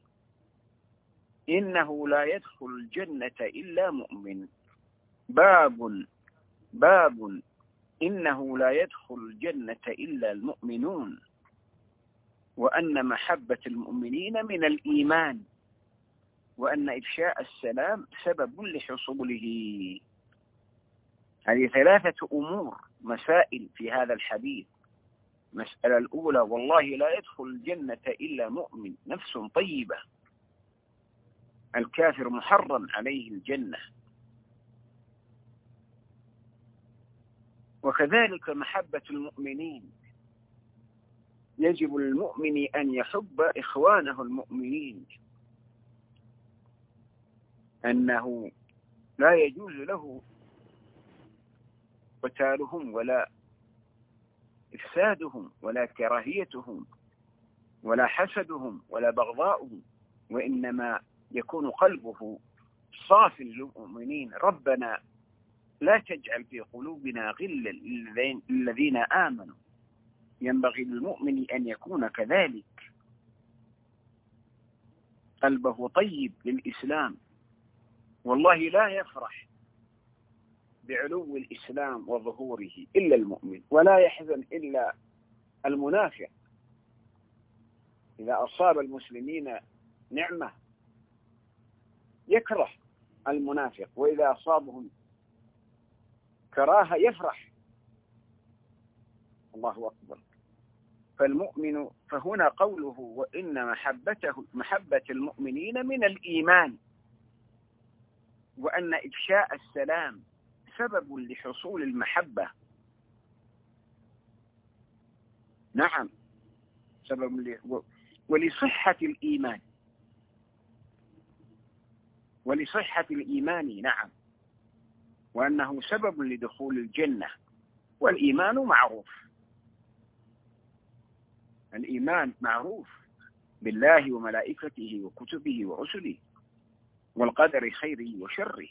إنه لا يدخل الجنة إلا مؤمن. باب إنه لا يدخل الجنة إلا المؤمنون، وأن محبة المؤمنين من الإيمان، وأن إفشاء السلام سبب لحصوله. هذه 3 أمور مسائل في هذا الحديث. المسألة الأولى: والله لا يدخل الجنة إلا مؤمن، نفس طيبة الكافر محرم عليه الجنة. وكذلك محبة المؤمنين، يجب للمؤمن أن يحب إخوانه المؤمنين، أنه لا يجوز له قتالهم ولا إفسادهم ولا كراهيتهم ولا حسدهم ولا بغضاؤهم، وإنما يكون قلبه صافي للمؤمنين. ربنا لا تجعل في قلوبنا غلا للذين آمنوا. ينبغي للمؤمن أن يكون كذلك، قلبه طيب للإسلام. والله لا يفرح بعلو الإسلام وظهوره إلا المؤمن، ولا يحزن إلا المنافق. إذا أصاب المسلمين نعمة يكره المنافق، وإذا أصابهم كراهة يفرح. الله أكبر. فالمؤمن، فهنا قوله وإن محبة المؤمنين من الإيمان، وأن إفشاء السلام سبب لحصول المحبة. نعم، سبب ولصحة الإيمان، ولصحة الإيمان. نعم، وأنه سبب لدخول الجنة. والإيمان معروف، الإيمان معروف بالله وملائكته وكتبه ورسله والقدر خيره وشره.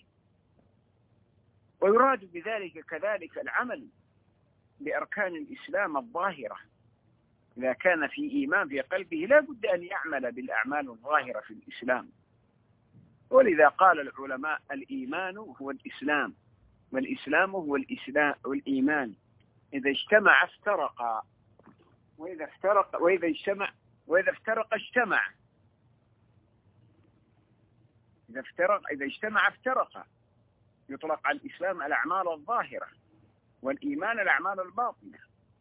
ويراد بذلك كذلك العمل بأركان الإسلام الظاهرة. إذا كان في إيمان في قلبه لا بد أن يعمل بالأعمال الظاهرة في الإسلام. ولذا قال العلماء الإيمان هو الإسلام، والإسلام هو والإيمان إذا اجتمع افترقا، وإذا افترق اجتمع. إذا اجتمع افترق. يطلق على الإسلام الأعمال الظاهرة، والإيمان الأعمال الباطنة.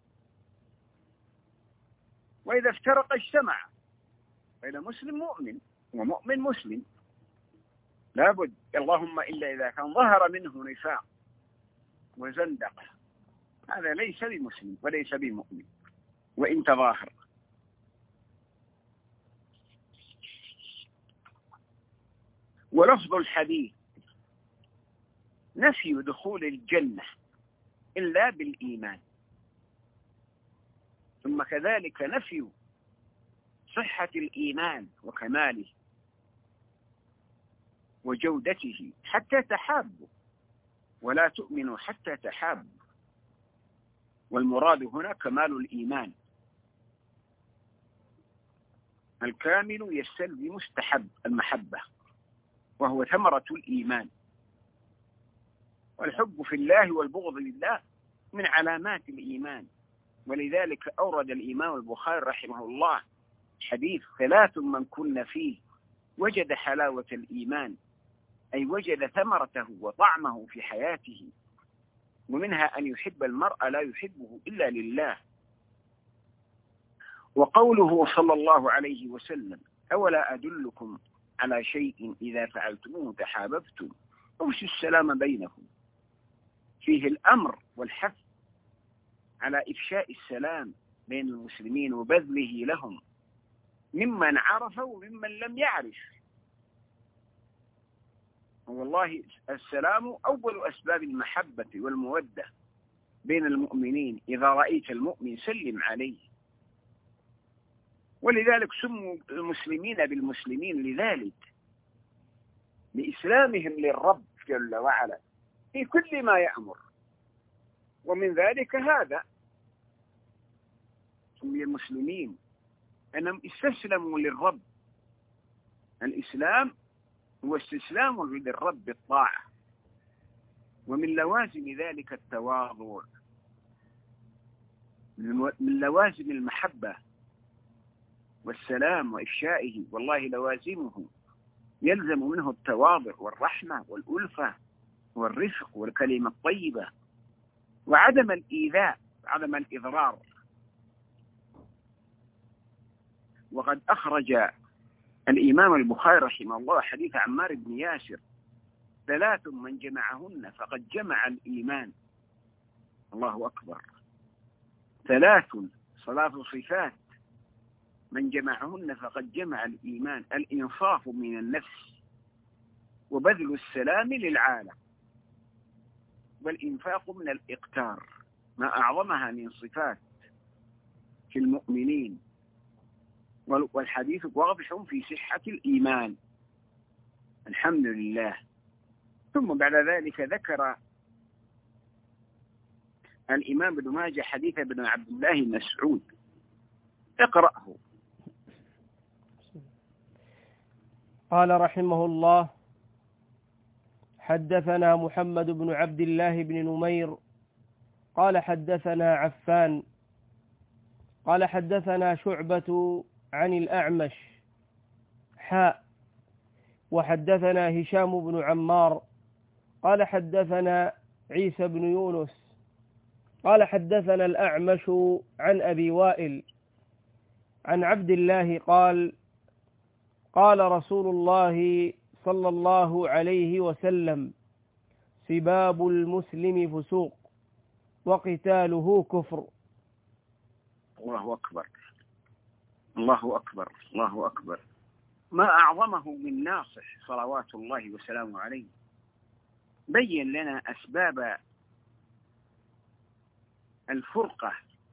وإذا افترق اجتمع، فإذا مسلم مؤمن ومؤمن مسلم لابد، اللهم إلا إذا كان ظهر منه نفاق وزندقة، هذا ليس بمسلم وليس بمؤمن وإن تظاهر. ولفظ الحديث نفي دخول الجنة إلا بالإيمان، ثم كذلك نفي صحة الإيمان وكماله وجودته حتى تحابوا، ولا تؤمنوا حتى تحابوا. والمراد هنا كمال الإيمان. الكامل يستلزم المحبة، وهو ثمرة الإيمان. والحب في الله والبغض لله من علامات الإيمان. ولذلك أورد الإمام البخاري رحمه الله حديث 3 من كن فيه وجد حلاوة الإيمان، أي وجد ثمرته وطعمه في حياته. ومنها أن يحب المرء لا يحبه إلا لله. وقوله صلى الله عليه وسلم أولا أدلكم على شيء إذا فعلتموه تحاببتم أوشوا السلام بينكم، فيه الأمر والحث على إفشاء السلام بين المسلمين وبذله لهم ممن عرف وممن لم يعرف. والله السلام أول أسباب المحبة والمودة بين المؤمنين. إذا رأيت المؤمن سلم عليه. ولذلك سموا المسلمين بالمسلمين لذلك، لإسلامهم للرب جل وعلا في كل ما يأمر. ومن ذلك هذا سمي المسلمين أنهم استسلموا للرب. الإسلام هو استسلام للرب بالطاعة، ومن لوازم ذلك التواضع، من لوازم المحبة والسلام وإفشائه. والله لوازمه يلزم منه التواضع والرحمة والألفة والرفق والكلمة الطيبة وعدم الإيذاء، عدم الإضرار. وقد أخرج الإمام البخاري رحمه الله حديث عمار بن ياسر: 3 من جمعهن فقد جمع الإيمان. الله أكبر. 3 3 صفات من جمعهن فقد جمع الإيمان: الإنصاف من النفس، وبذل السلام للعالم، والإنفاق من الإقتار. ما أعظمها من صفات في المؤمنين، والحديث واضح في صحة الإيمان. الحمد لله. ثم بعد ذلك ذكر الإمام ابن ماجه حديث ابن عبد الله بن مسعود. اقرأه. قال رحمه الله: حدثنا محمد بن عبد الله بن نمير قال حدثنا عفان قال حدثنا شعبة عن الأعمش وحدثنا هشام بن عمار قال حدثنا عيسى بن يونس قال حدثنا الأعمش عن أبي وائل عن عبد الله قال: قال رسول الله صلى الله عليه وسلم: سباب المسلم فسوق وقتاله كفر. الله أكبر، الله أكبر، الله أكبر. ما أعظمه من ناصح صلوات الله وسلامه عليه. بين لنا أسباب الفرقة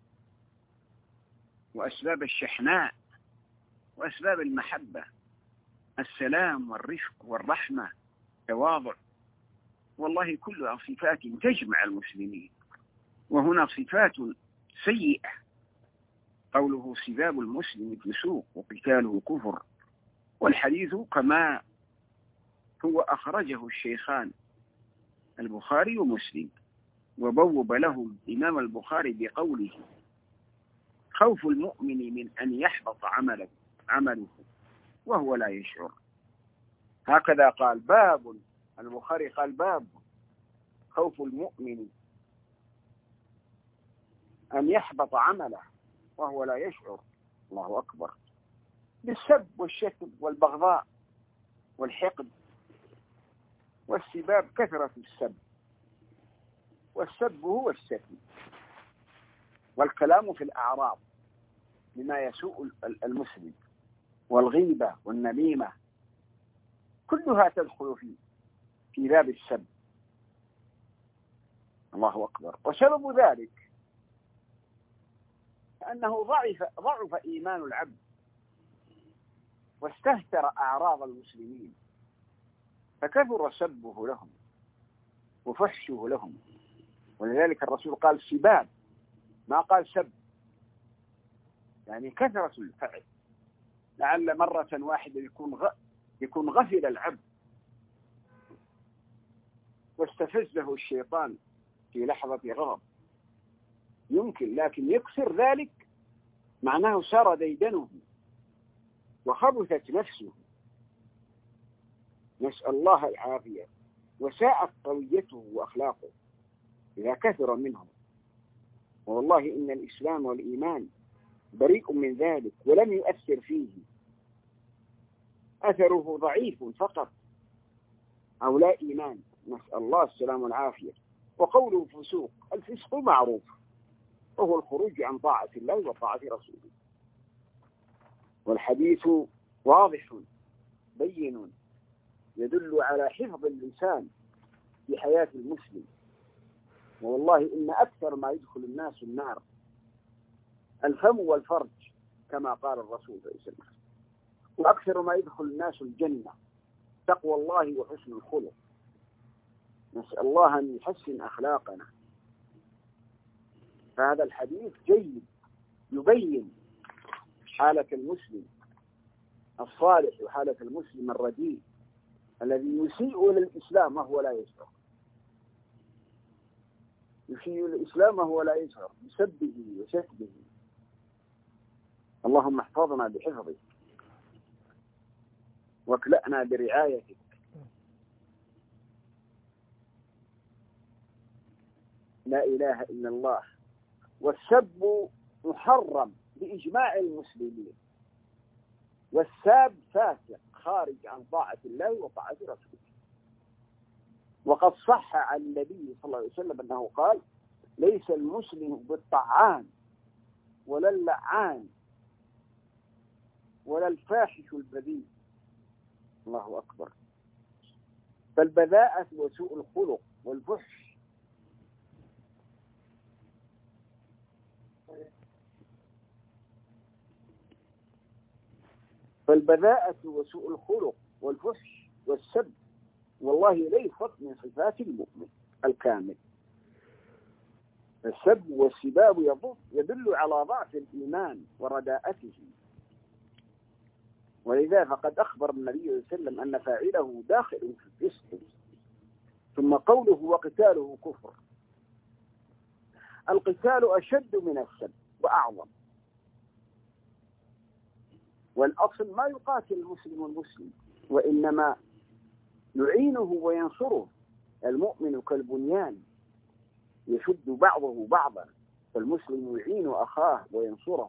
وأسباب الشحناء وأسباب المحبة: السلام والرفق والرحمة، تواضع. والله كلها صفات تجمع المسلمين، وهنا صفات سيئة. قوله: سباب المسلم فسوق وقتاله كفر. والحديث كما هو أخرجه الشيخان البخاري ومسلم، وبوب له الإمام البخاري بقوله: خوف المؤمن من أن يحبط عمله وهو لا يشعر. هكذا قال باب، البخاري قال باب خوف المؤمن أن يحبط عمله وهو لا يشعر. الله أكبر. بالسب والشتم والبغضاء والحقد والسباب. كثرة السب، والسب هو الشتم والكلام في الأعراض بما يسوء المسلم، والغيبة والنميمة، كلها تدخل في باب السب. الله أكبر. وسبب ذلك أنه ضعف إيمان العبد، واستهتر أعراض المسلمين، فكثر سبه لهم وفحشه لهم. ولذلك الرسول قال سباب، ما قال سب، يعني كثرة الفعل. لعل مرة واحدة يكون غفل العبد واستفزه الشيطان في لحظة غضب، يمكن، لكن يكثر ذلك معناه سار ديدنه وخبثت نفسه، نسأل الله العافية، وساءت طويته وأخلاقه إذا كثر منهم. والله إن الإسلام والإيمان بريء من ذلك، ولم يؤثر فيه، أثره ضعيف فقط أو لا إيمان، نسأل الله السلام والعافية. وقوله فسوق، الفسق معروف، وهو الخروج عن طاعة الله وطاعة رسوله. والحديث واضح بين يدل على حفظ اللسان في حياة المسلم. والله إن أكثر ما يدخل الناس النار الفم والفرج، كما قال الرسول صلى الله عليه وسلم، وأكثر ما يدخل الناس الجنة تقوى الله وحسن الخلق. نسأل الله أن يحسن أخلاقنا. فهذا الحديث جيد، يبين حالة المسلم الصالح وحالة المسلم الرديء الذي يسيء إلى الإسلام وهو لا يشعر، يسيء الإسلام وهو لا يشعر بسبه وشتمه. اللهم احفظنا بحفظك واكلأنا برعايتك. لا إله إلا الله. والسب محرم بإجماع المسلمين، والساب فاسق خارج عن طاعة الله وطاعة رسوله. وقد صح عن النبي صلى الله عليه وسلم أنه قال: ليس المسلم بالطعان ولا اللعان ولا الفاحش البذيء. الله أكبر. فالبذاءة وسوء الخلق والفحش والسب والله ليست من صفات المؤمن الكامل. السب والسباب يدل على ضعف الإيمان ورداءته، ولذا فقد أخبر النبي صلى الله عليه وسلم أن فاعله داخل في الفسق. ثم قوله: وقتاله كفر. القتال أشد من السب وأعظم، والأصل ما يقاتل المسلم وإنما يعينه وينصره. المؤمن كالبنيان يشد بعضه بعضا، فالمسلم يعين أخاه وينصره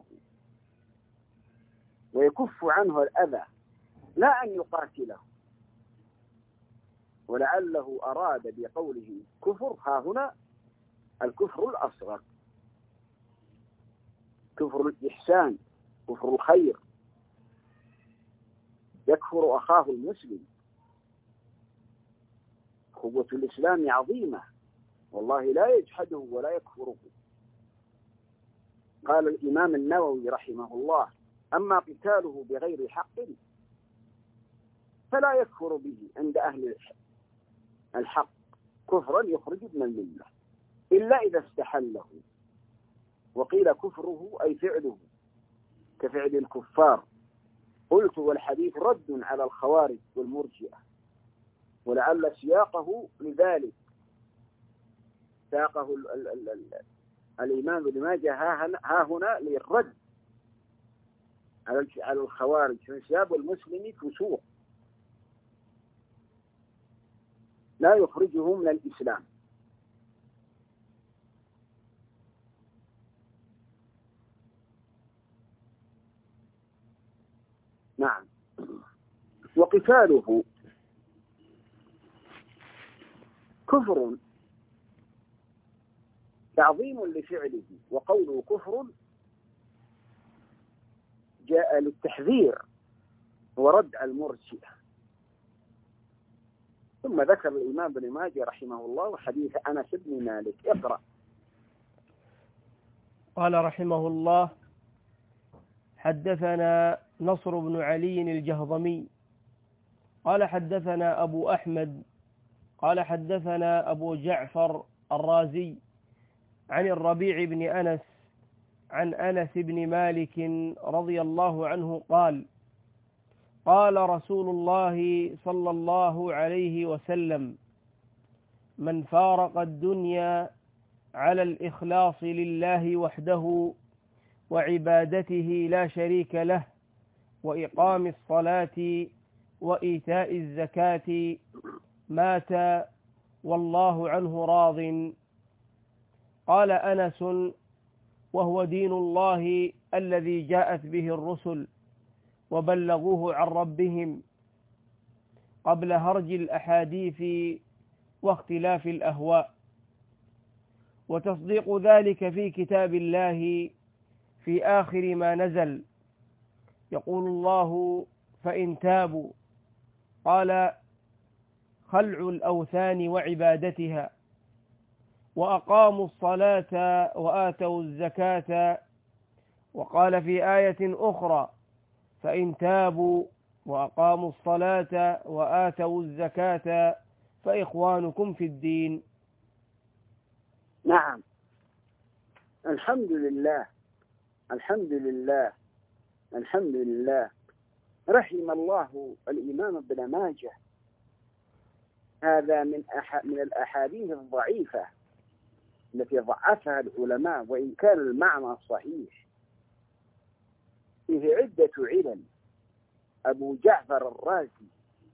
ويكف عنه الأذى، لا أن يقاتله. ولعله أراد بقوله كفر ها هنا الكفر الأصغر، كفر الإحسان، كفر الخير، يكفر أخاه المسلم. قوة الإسلام عظيمة والله لا يجحده ولا يكفره. قال الإمام النووي رحمه الله: أما قتاله بغير حق فلا يكفر به عند أهل الحق كفرا يخرج من الملة إلا إذا استحله. وقيل كفره أي فعله كفعل الكفار. قلت: والحديث رد على الخوارج والمرجئة، ولعل سياقه لذلك. ساقه الإمام ابن ماجه ها هنا للرد على الخوارج، فسياب المسلم فسوق لا يخرجه من الإسلام. نعم. وقتاله كفر تعظيم لفعله، وقوله كفر جاء للتحذير ورد المرجئة. ثم ذكر الإمام ابن ماجه رحمه الله حديث أنس بن مالك. اقرأ. قال رحمه الله: حدثنا نصر بن علي الجهضمي قال حدثنا أبو أحمد قال حدثنا أبو جعفر الرازي عن الربيع بن أنس عن أنس بن مالك رضي الله عنه قال: قال رسول الله صلى الله عليه وسلم: من فارق الدنيا على الإخلاص لله وحده وعبادته لا شريك له وإقام الصلاة وإيتاء الزكاة مات والله عنه راض. قال أنس: وهو دين الله الذي جاءت به الرسل وبلغوه عن ربهم قبل هرج الأحاديث واختلاف الأهواء، وتصديق ذلك في كتاب الله في آخر ما نزل. يقول الله: فإن تابوا، قال: خلع الأوثان وعبادتها، وأقاموا الصلاة وآتوا الزكاة. وقال في آية أخرى: فإن تابوا وأقاموا الصلاة وآتوا الزكاة فإخوانكم في الدين. نعم. الحمد لله الحمد لله الحمد لله. رحم الله الإمام ابن ماجه. هذا من الأحاديث الضعيفة التي ضعفها العلماء، وإن كان المعنى صحيح. فيه عدة علل. أبو جعفر الرازي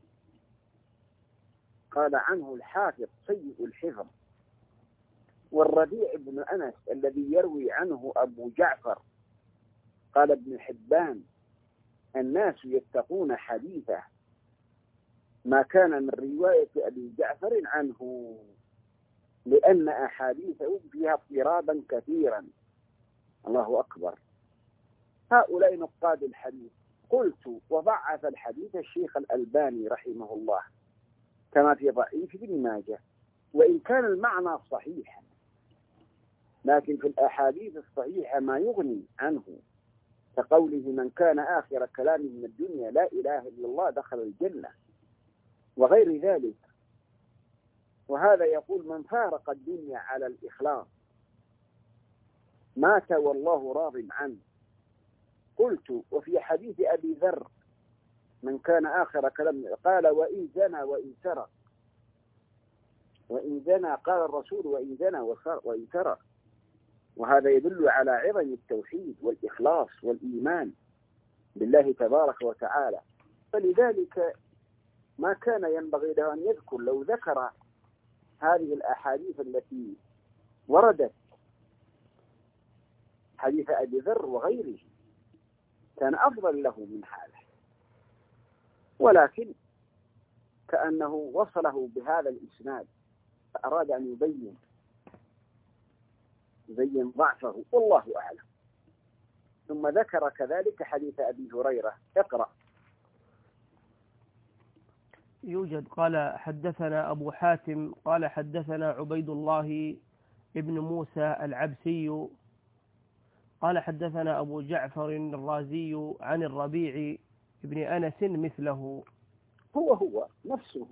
قال عنه الحافظ سيء الحفظ. والربيع بن أنس الذي يروي عنه أبو جعفر قال ابن حبان الناس يتقون حديثه ما كان من رواية أبي جعفر عنه، لأن أحاديثه فيها اضطرابا كثيرا. الله أكبر. هؤلاء نقاد الحديث. قلت وضعف الحديث الشيخ الألباني رحمه الله كما في ضعيف ابن ماجه، وإن كان المعنى صحيحا، لكن في الأحاديث الصحيحة ما يغني عنه، كقوله من كان آخر كلامه من الدنيا لا إله إلا الله دخل الجنة وغير ذلك. وهذا يقول من فارق الدنيا على الإخلاص مات والله راض عنه. قلت وفي حديث أبي ذر من كان آخر كلام قال وإن زنى وإن سرق، وإن زنى قال الرسول وإن زنى وإن سرق، وهذا يدل على عظم التوحيد والإخلاص والإيمان بالله تبارك وتعالى. فلذلك ما كان ينبغي له أن يذكر، لو ذكر هذه الأحاديث التي وردت حديث أبي ذر وغيره كان أفضل له من حاله، ولكن كأنه وصله بهذا الإسناد فأراد أن يبين ضعفه، والله أعلم. ثم ذكر كذلك حديث أبي هريرة. اقرأ. يوجد قال حدثنا أبو حاتم قال حدثنا عبيد الله ابن موسى العبسي قال حدثنا أبو جعفر الرازي عن الربيع ابن أنس مثله. هو نفسه،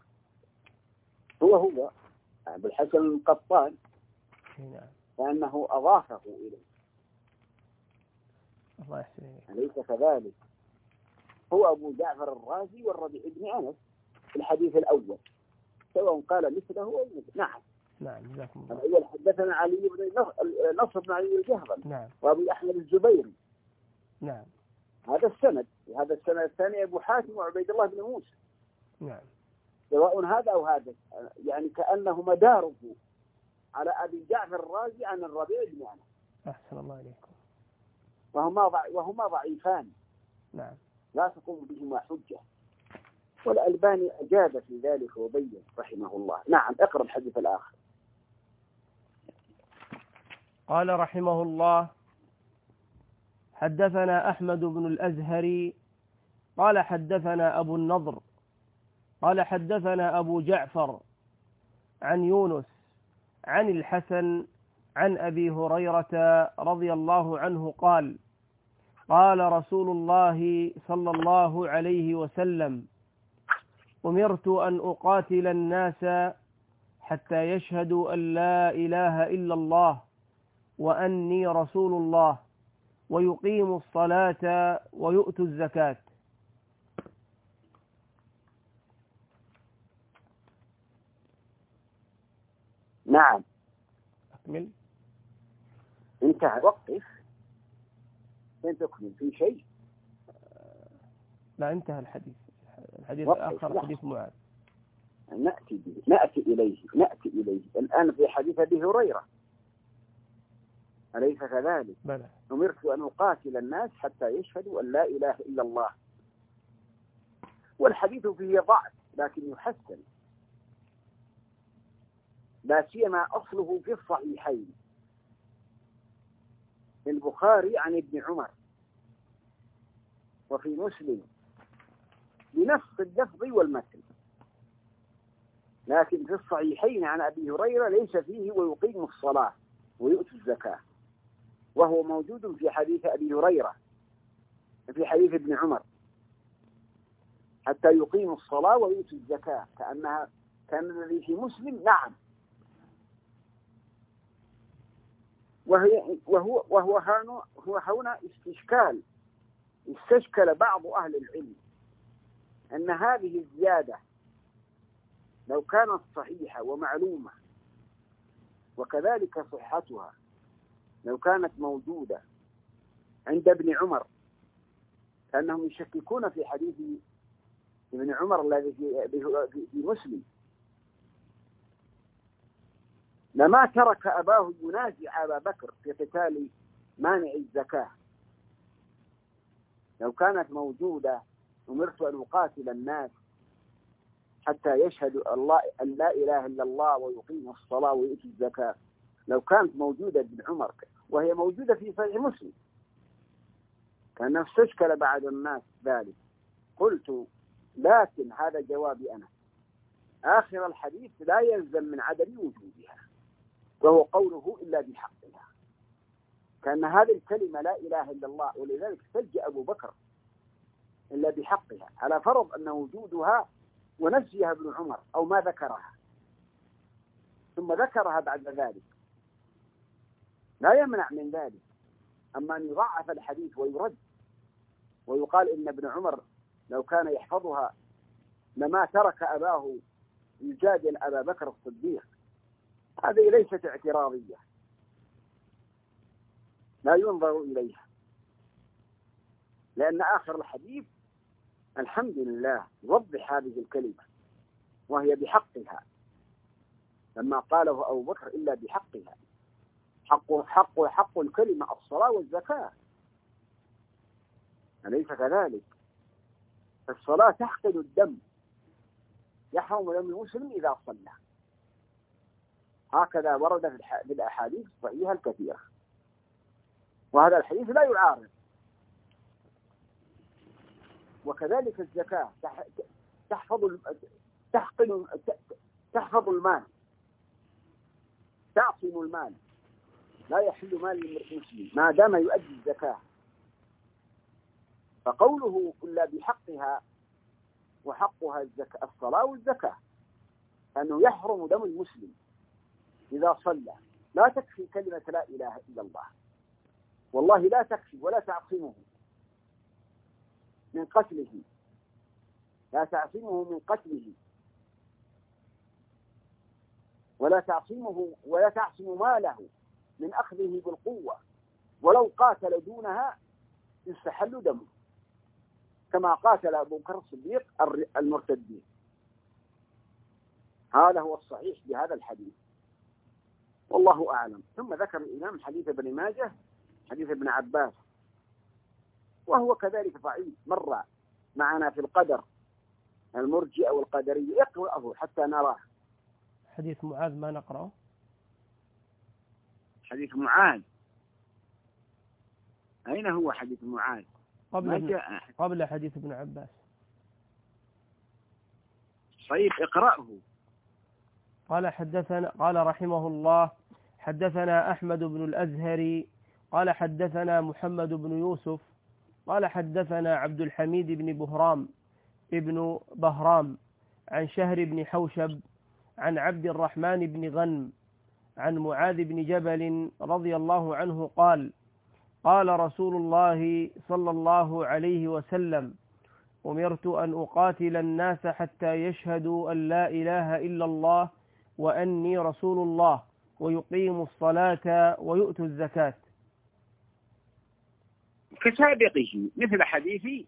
هو أبو الحسن القطان، لأنه أضافه إليه. الله يحسن. أليس كذلك؟ هو أبو جعفر الرازي والربيع ابن أنس في الحديث الأول، سواء قال مثله أو مثله. نعم. جزاكم الله. الأول حدثنا علي بن نصر بن علي الجهضمي. نعم. وأبو أحمد الزبيري. نعم. هذا السند الثاني أبو حاتم وعبيد الله بن موسى. نعم. سواء هذا أو هذا، يعني كأنه مداره على أبي جعفر الرازي عن الربيع بن أنس. أحسن الله إليكم. وهما ضعيفان. نعم. لا تقوم بهما حجة. والألباني أجاب في ذلك وبين رحمه الله. نعم. اقرأ الحديث الآخر. قال رحمه الله حدثنا أحمد بن الأزهري قال حدثنا أبو النضر قال حدثنا أبو جعفر عن يونس عن الحسن عن أبي هريرة رضي الله عنه قال قال رسول الله صلى الله عليه وسلم أمرت أن أقاتل الناس حتى يشهدوا أن لا إله إلا الله وأني رسول الله ويقيموا الصلاة ويؤتوا الزكاة. نعم. أكمل. انتهى. وقف. لن تكمل في شيء. لا، انتهى الحديث الآخر حديث معاذ. نأتي إليه الآن في حديث أبي هريرة، أليس كذلك؟ بلى. أمرت أن أقاتل الناس حتى يشهدوا أن لا إله إلا الله. والحديث فيه ضعف لكن يحسن، لا سيما أصله في الصحيحين، في البخاري عن ابن عمر وفي مسلم بنفس اللفظ والمتن، لكن في الصحيحين عن أبي هريرة ليس فيه ويقيم الصلاة ويؤتي الزكاة، وهو موجود في حديث أبي هريرة في حديث ابن عمر حتى يقيم الصلاة ويؤتي الزكاة، كان الذي في مسلم. نعم. وهو هنا استشكل بعض أهل العلم أن هذه الزيادة لو كانت صحيحة ومعلومة، وكذلك صحتها لو كانت موجودة عند ابن عمر، كأنهم يشككون في حديث ابن عمر الذي في مسلم، لما ترك أباه ينازع أبا بكر في قتال مانع الزكاة، لو كانت موجودة أمرت أن أقاتل الناس حتى يشهدوا أن لا إله إلا الله ويقيموا الصلاة ويؤتوا الزكاة. لو كانت موجودة ابن عمر وهي موجودة في صحيح مسلم كان استشكل بعض الناس ذلك. قلت لكن هذا جوابي أنا، آخر الحديث لا يلزم من عدم وجودها، وهو قوله إلا بحقها، كأن هذه الكلمة لا إله إلا الله، ولذلك سج أبو بكر إلا بحقها على فرض أن وجودها ونسيها ابن عمر أو ما ذكرها ثم ذكرها بعد ذلك، لا يمنع من ذلك. أما أن يضعف الحديث ويرد ويقال إن ابن عمر لو كان يحفظها لما ترك أباه يجادل أبا بكر الصديق، هذه ليست اعتراضية لا ينظر إليها، لأن آخر الحديث الحمد لله يوضح هذه الكلمة وهي بحقها، لما قاله أبو بكر إلا بحقها. حق الكلمة الصلاة والزكاة، أليس كذلك؟ الصلاة تحقن الدم، يحرم دم المسلم إذا صلى، هكذا ورد في الأحاديث الصحيحة الكثيرة، وهذا الحديث لا يعارض. وكذلك الزكاة تحفظ المال، تعصم المال، لا يحل مال لامرئ مسلم ما دام يؤدي الزكاة. فقوله إلا بحقها وحقها الصلاة والزكاة، أنه يحرم دم المسلم إذا صلى. لا تكفي كلمة لا إله إلا الله، والله لا تكفي ولا تعصمه من قتله، لا تعصمه من قتله، ولا تعصم ماله من أخذه بالقوة، ولو قاتل دونها يستحل دمه كما قاتل أبو بكر الصديق المرتدين. هذا هو الصحيح بهذا الحديث، والله أعلم. ثم ذكر الإمام حديث ابن ماجه حديث ابن عباس، وهو كذلك ضعيف، مر معنا في القدر المرجئة والقدرية، اقرأه حتى نراه. حديث معاذ ما نقرأه؟ حديث معاذ أين هو حديث معاذ؟ قبل حديث ابن عباس. طيب اقرأه. قال رحمه الله حدثنا أحمد بن الأزهري قال حدثنا محمد بن يوسف قال حدثنا عبد الحميد بن ابن بهرام عن شهر بن حوشب عن عبد الرحمن بن غنم عن معاذ بن جبل رضي الله عنه قال قال رسول الله صلى الله عليه وسلم أمرت أن أقاتل الناس حتى يشهدوا أن لا إله إلا الله وأني رسول الله ويقيموا الصلاة ويؤتوا الزكاة. كسابقه مثل حديث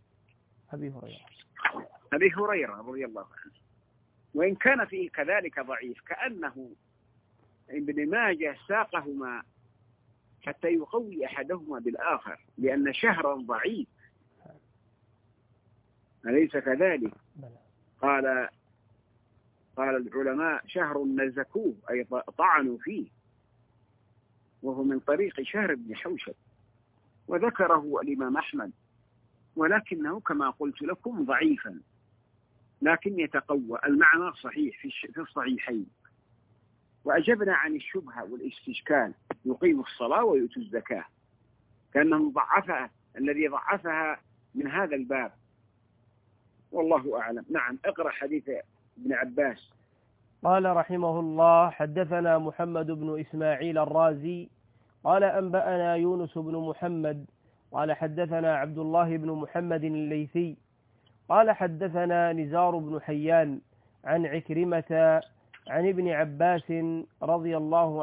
أبي هريرة رضي الله عنه، وإن كان فيه كذلك ضعيف، كأنه ابن ماجه ساقهما حتى يقوي أحدهما بالآخر، لأن شهرا ضعيف، أليس كذلك؟ قال العلماء شهر نزكوه أي طعنوا فيه، وهو من طريق شهر بن حوشب، وذكره الإمام أحمد، ولكنه كما قلت لكم ضعيفا، لكن يتقوى، المعنى صحيح في الصحيحين. وأجبنا عن الشبهة والاستشكال، يقيم الصلاة ويؤتي الزكاة، كأنه ضعفها الذي ضعفها من هذا الباب، والله أعلم. نعم، اقرأ حديث ابن عباس. قال رحمه الله حدثنا محمد بن إسماعيل الرازي قال أنبأنا يونس بن محمد قال حدثنا عبد الله بن محمد الليثي قال حدثنا نزار بن حيان عن عكرمة عن ابن عباس رضي الله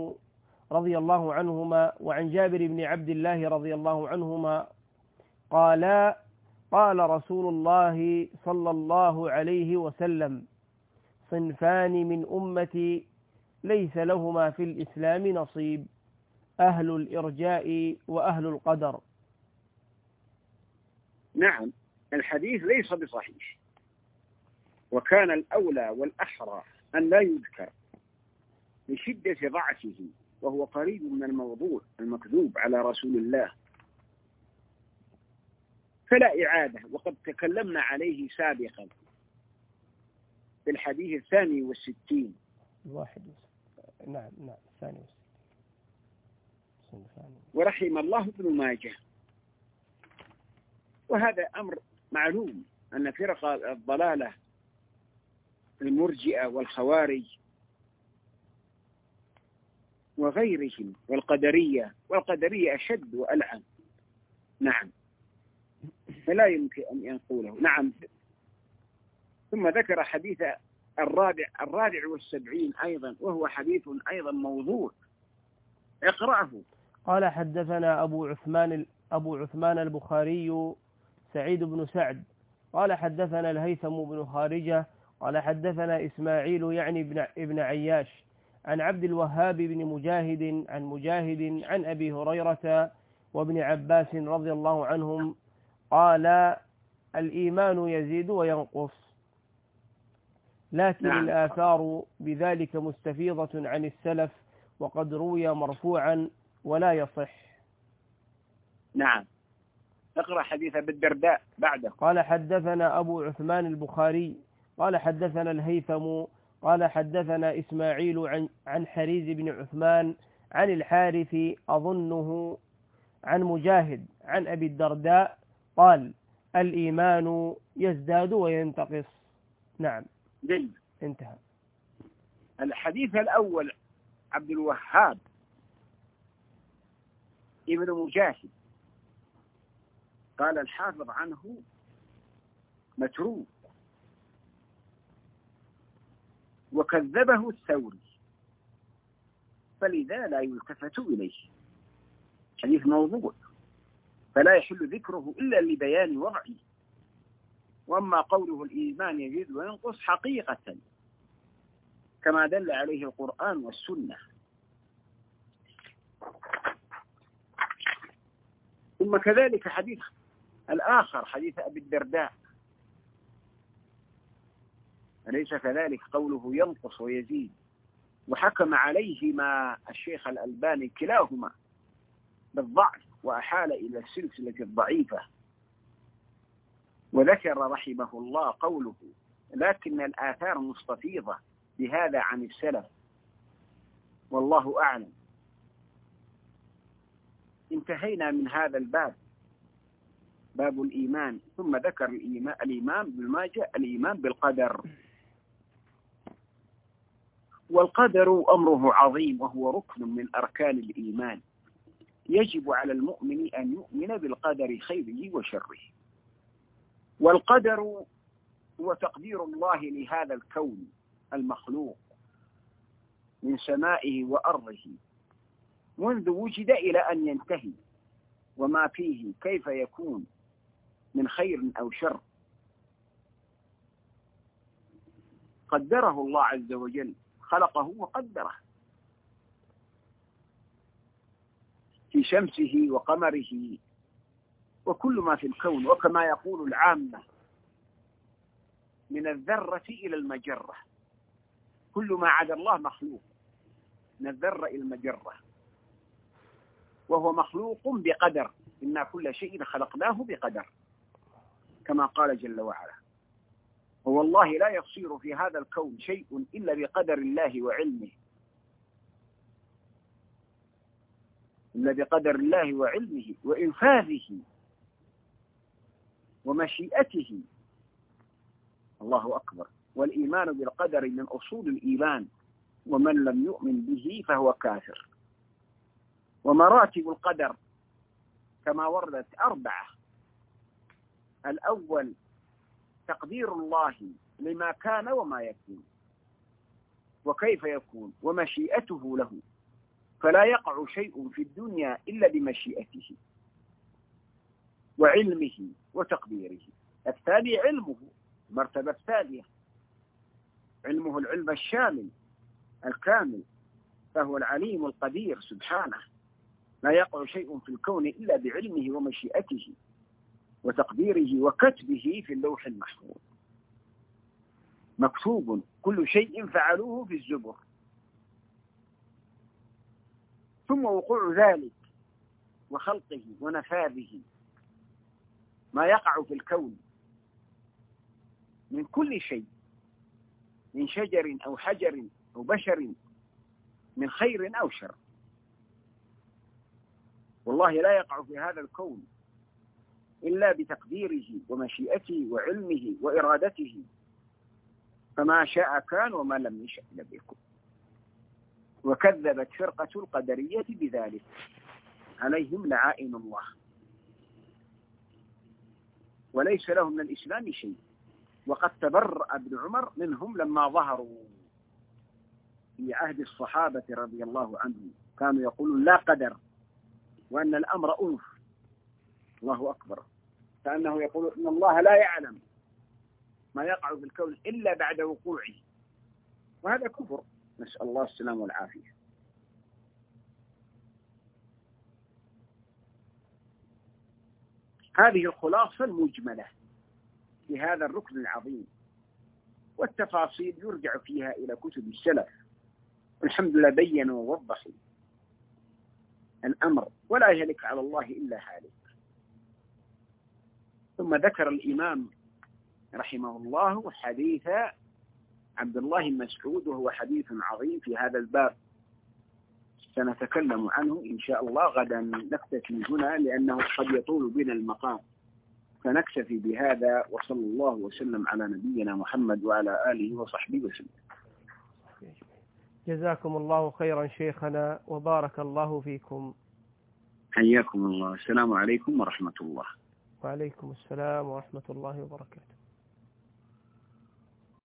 عنهما وعن جابر بن عبد الله رضي الله عنهما قال رسول الله صلى الله عليه وسلم صنفان من أمتي ليس لهما في الإسلام نصيب، أهل الإرجاء وأهل القدر. نعم، الحديث ليس بصحيح، وكان الأولى والأحرى أن لا يذكر لشدة ضعفه، وهو قريب من الموضوع المكذوب على رسول الله، فلا إعادة. وقد تكلمنا عليه سابقا في الحديث 62. نعم 62. ورحم الله ابن ماجه. وهذا أمر معلوم أن فرق الضلالة المرجئة والخوارج وغيرهم والقدرية أشد وألعن. نعم، فلا يمكن أن ينقوله. نعم. ثم ذكر حديث الرابع والسبعين أيضا، وهو حديث أيضا موضوع. اقرأه. قال حدثنا أبو عثمان البخاري سعيد بن سعد قال حدثنا الهيثم بن خارجة قال حدثنا إسماعيل يعني ابن عياش عن عبد الوهاب بن مجاهد عن أبي هريرة وابن عباس رضي الله عنهم قال الإيمان يزيد وينقص، لكن الآثار بذلك مستفيضة عن السلف، وقد روي مرفوعا ولا يصح. نعم. اقرأ حديث أبي الدرداء بعده. قال حدثنا أبو عثمان البخاري قال حدثنا الهيثم قال حدثنا إسماعيل عن حريز بن عثمان عن الحارث أظنه عن مجاهد عن أبي الدرداء قال الإيمان يزداد وينتقص. نعم. جيد. انتهى. الحديث الأول عبد الوهاب ابن مجاهد قال الحافظ عنه متروك، وكذبه الثوري، فلذا لا يلتفت إليه. حديث موضوع، فلا يحل ذكره إلا لبيان وضعه. وأما قوله الإيمان يزيد وينقص حقيقة كما دل عليه القرآن والسنة. ثم كذلك حديث الآخر حديث أبي الدرداء، أليس كذلك؟ قوله ينقص ويزيد، وحكم عليهما الشيخ الألباني كلاهما بالضعف، وأحال إلى السلسلة الضعيفة، وذكر رحمه الله قوله لكن الآثار مستفيضة بهذا عن السلف، والله أعلم. انتهينا من هذا الباب، باب الإيمان. ثم ذكر الإيمان الإيمان بالقدر. والقدر أمره عظيم، وهو ركن من أركان الإيمان. يجب على المؤمن أن يؤمن بالقدر خيره وشره. والقدر هو تقدير الله لهذا الكون المخلوق من سمائه وأرضه منذ وجد إلى أن ينتهي، وما فيه كيف يكون من خير أو شر قدره الله عز وجل، خلقه وقدره في شمسه وقمره وكل ما في الكون. وكما يقول العامة من الذرة إلى المجرة، كل ما عدا الله مخلوق، من الذرة إلى المجرة، وهو مخلوق بقدر. إنا كل شيء خلقناه بقدر، كما قال جل وعلا. والله لا يصير في هذا الكون شيء إلا بقدر الله وعلمه، إلا بقدر الله وعلمه وإنفاذه ومشيئته. الله أكبر. والإيمان بالقدر من أصول الإيمان، ومن لم يؤمن به فهو كافر. ومراتب القدر كما وردت 4. الأول تقدير الله لما كان وما يكون وكيف يكون، ومشيئته له، فلا يقع شيء في الدنيا إلا بمشيئته وعلمه وتقديره. الثاني علمه، المرتبة الثانية، علمه العلم الشامل الكامل، فهو العليم القدير سبحانه، لا يقع شيء في الكون إلا بعلمه ومشيئته. وتقديره وكتبه في اللوح المحفوظ، مكتوب كل شيء فعلوه في الزبر. ثم وقوع ذلك وخلقه ونفاذه، ما يقع في الكون من كل شيء، من شجر أو حجر أو بشر، من خير أو شر، والله لا يقع في هذا الكون إلا بتقديره ومشيئته وعلمه وإرادته، فما شاء كان وما لم يشأ لم يكن. وكذبت فرقة القدرية بذلك، عليهم لعائن الله، وليس لهم من الإسلام شيء. وقد تبرأ ابن عمر منهم لما ظهروا في عهد الصحابة رضي الله عنهم، كانوا يقولون لا قدر وأن الأمر أنف. الله أكبر، كأنه يقول إن الله لا يعلم ما يقع في الكون إلا بعد وقوعه، وهذا كفر، نسأل الله السلامة والعافية. هذه الخلاصة المجملة في هذا الركن العظيم، والتفاصيل يرجع فيها إلى كتب السلف، الحمد لله بينوا ووضحوا الأمر، ولا يهلك على الله إلا هالك. ثم ذكر الإمام رحمه الله حديث عبد الله بن مسعود، وهو حديث عظيم في هذا الباب، سنتكلم عنه إن شاء الله غدا. نكتفي هنا لأنه قد يطول بنا المقام، فنكتفي بهذا، وصلى الله وسلم على نبينا محمد وعلى آله وصحبه وسلم. جزاكم الله خيرا شيخنا، وبارك الله فيكم. حياكم الله، السلام عليكم ورحمة الله. وعليكم السلام ورحمة الله وبركاته.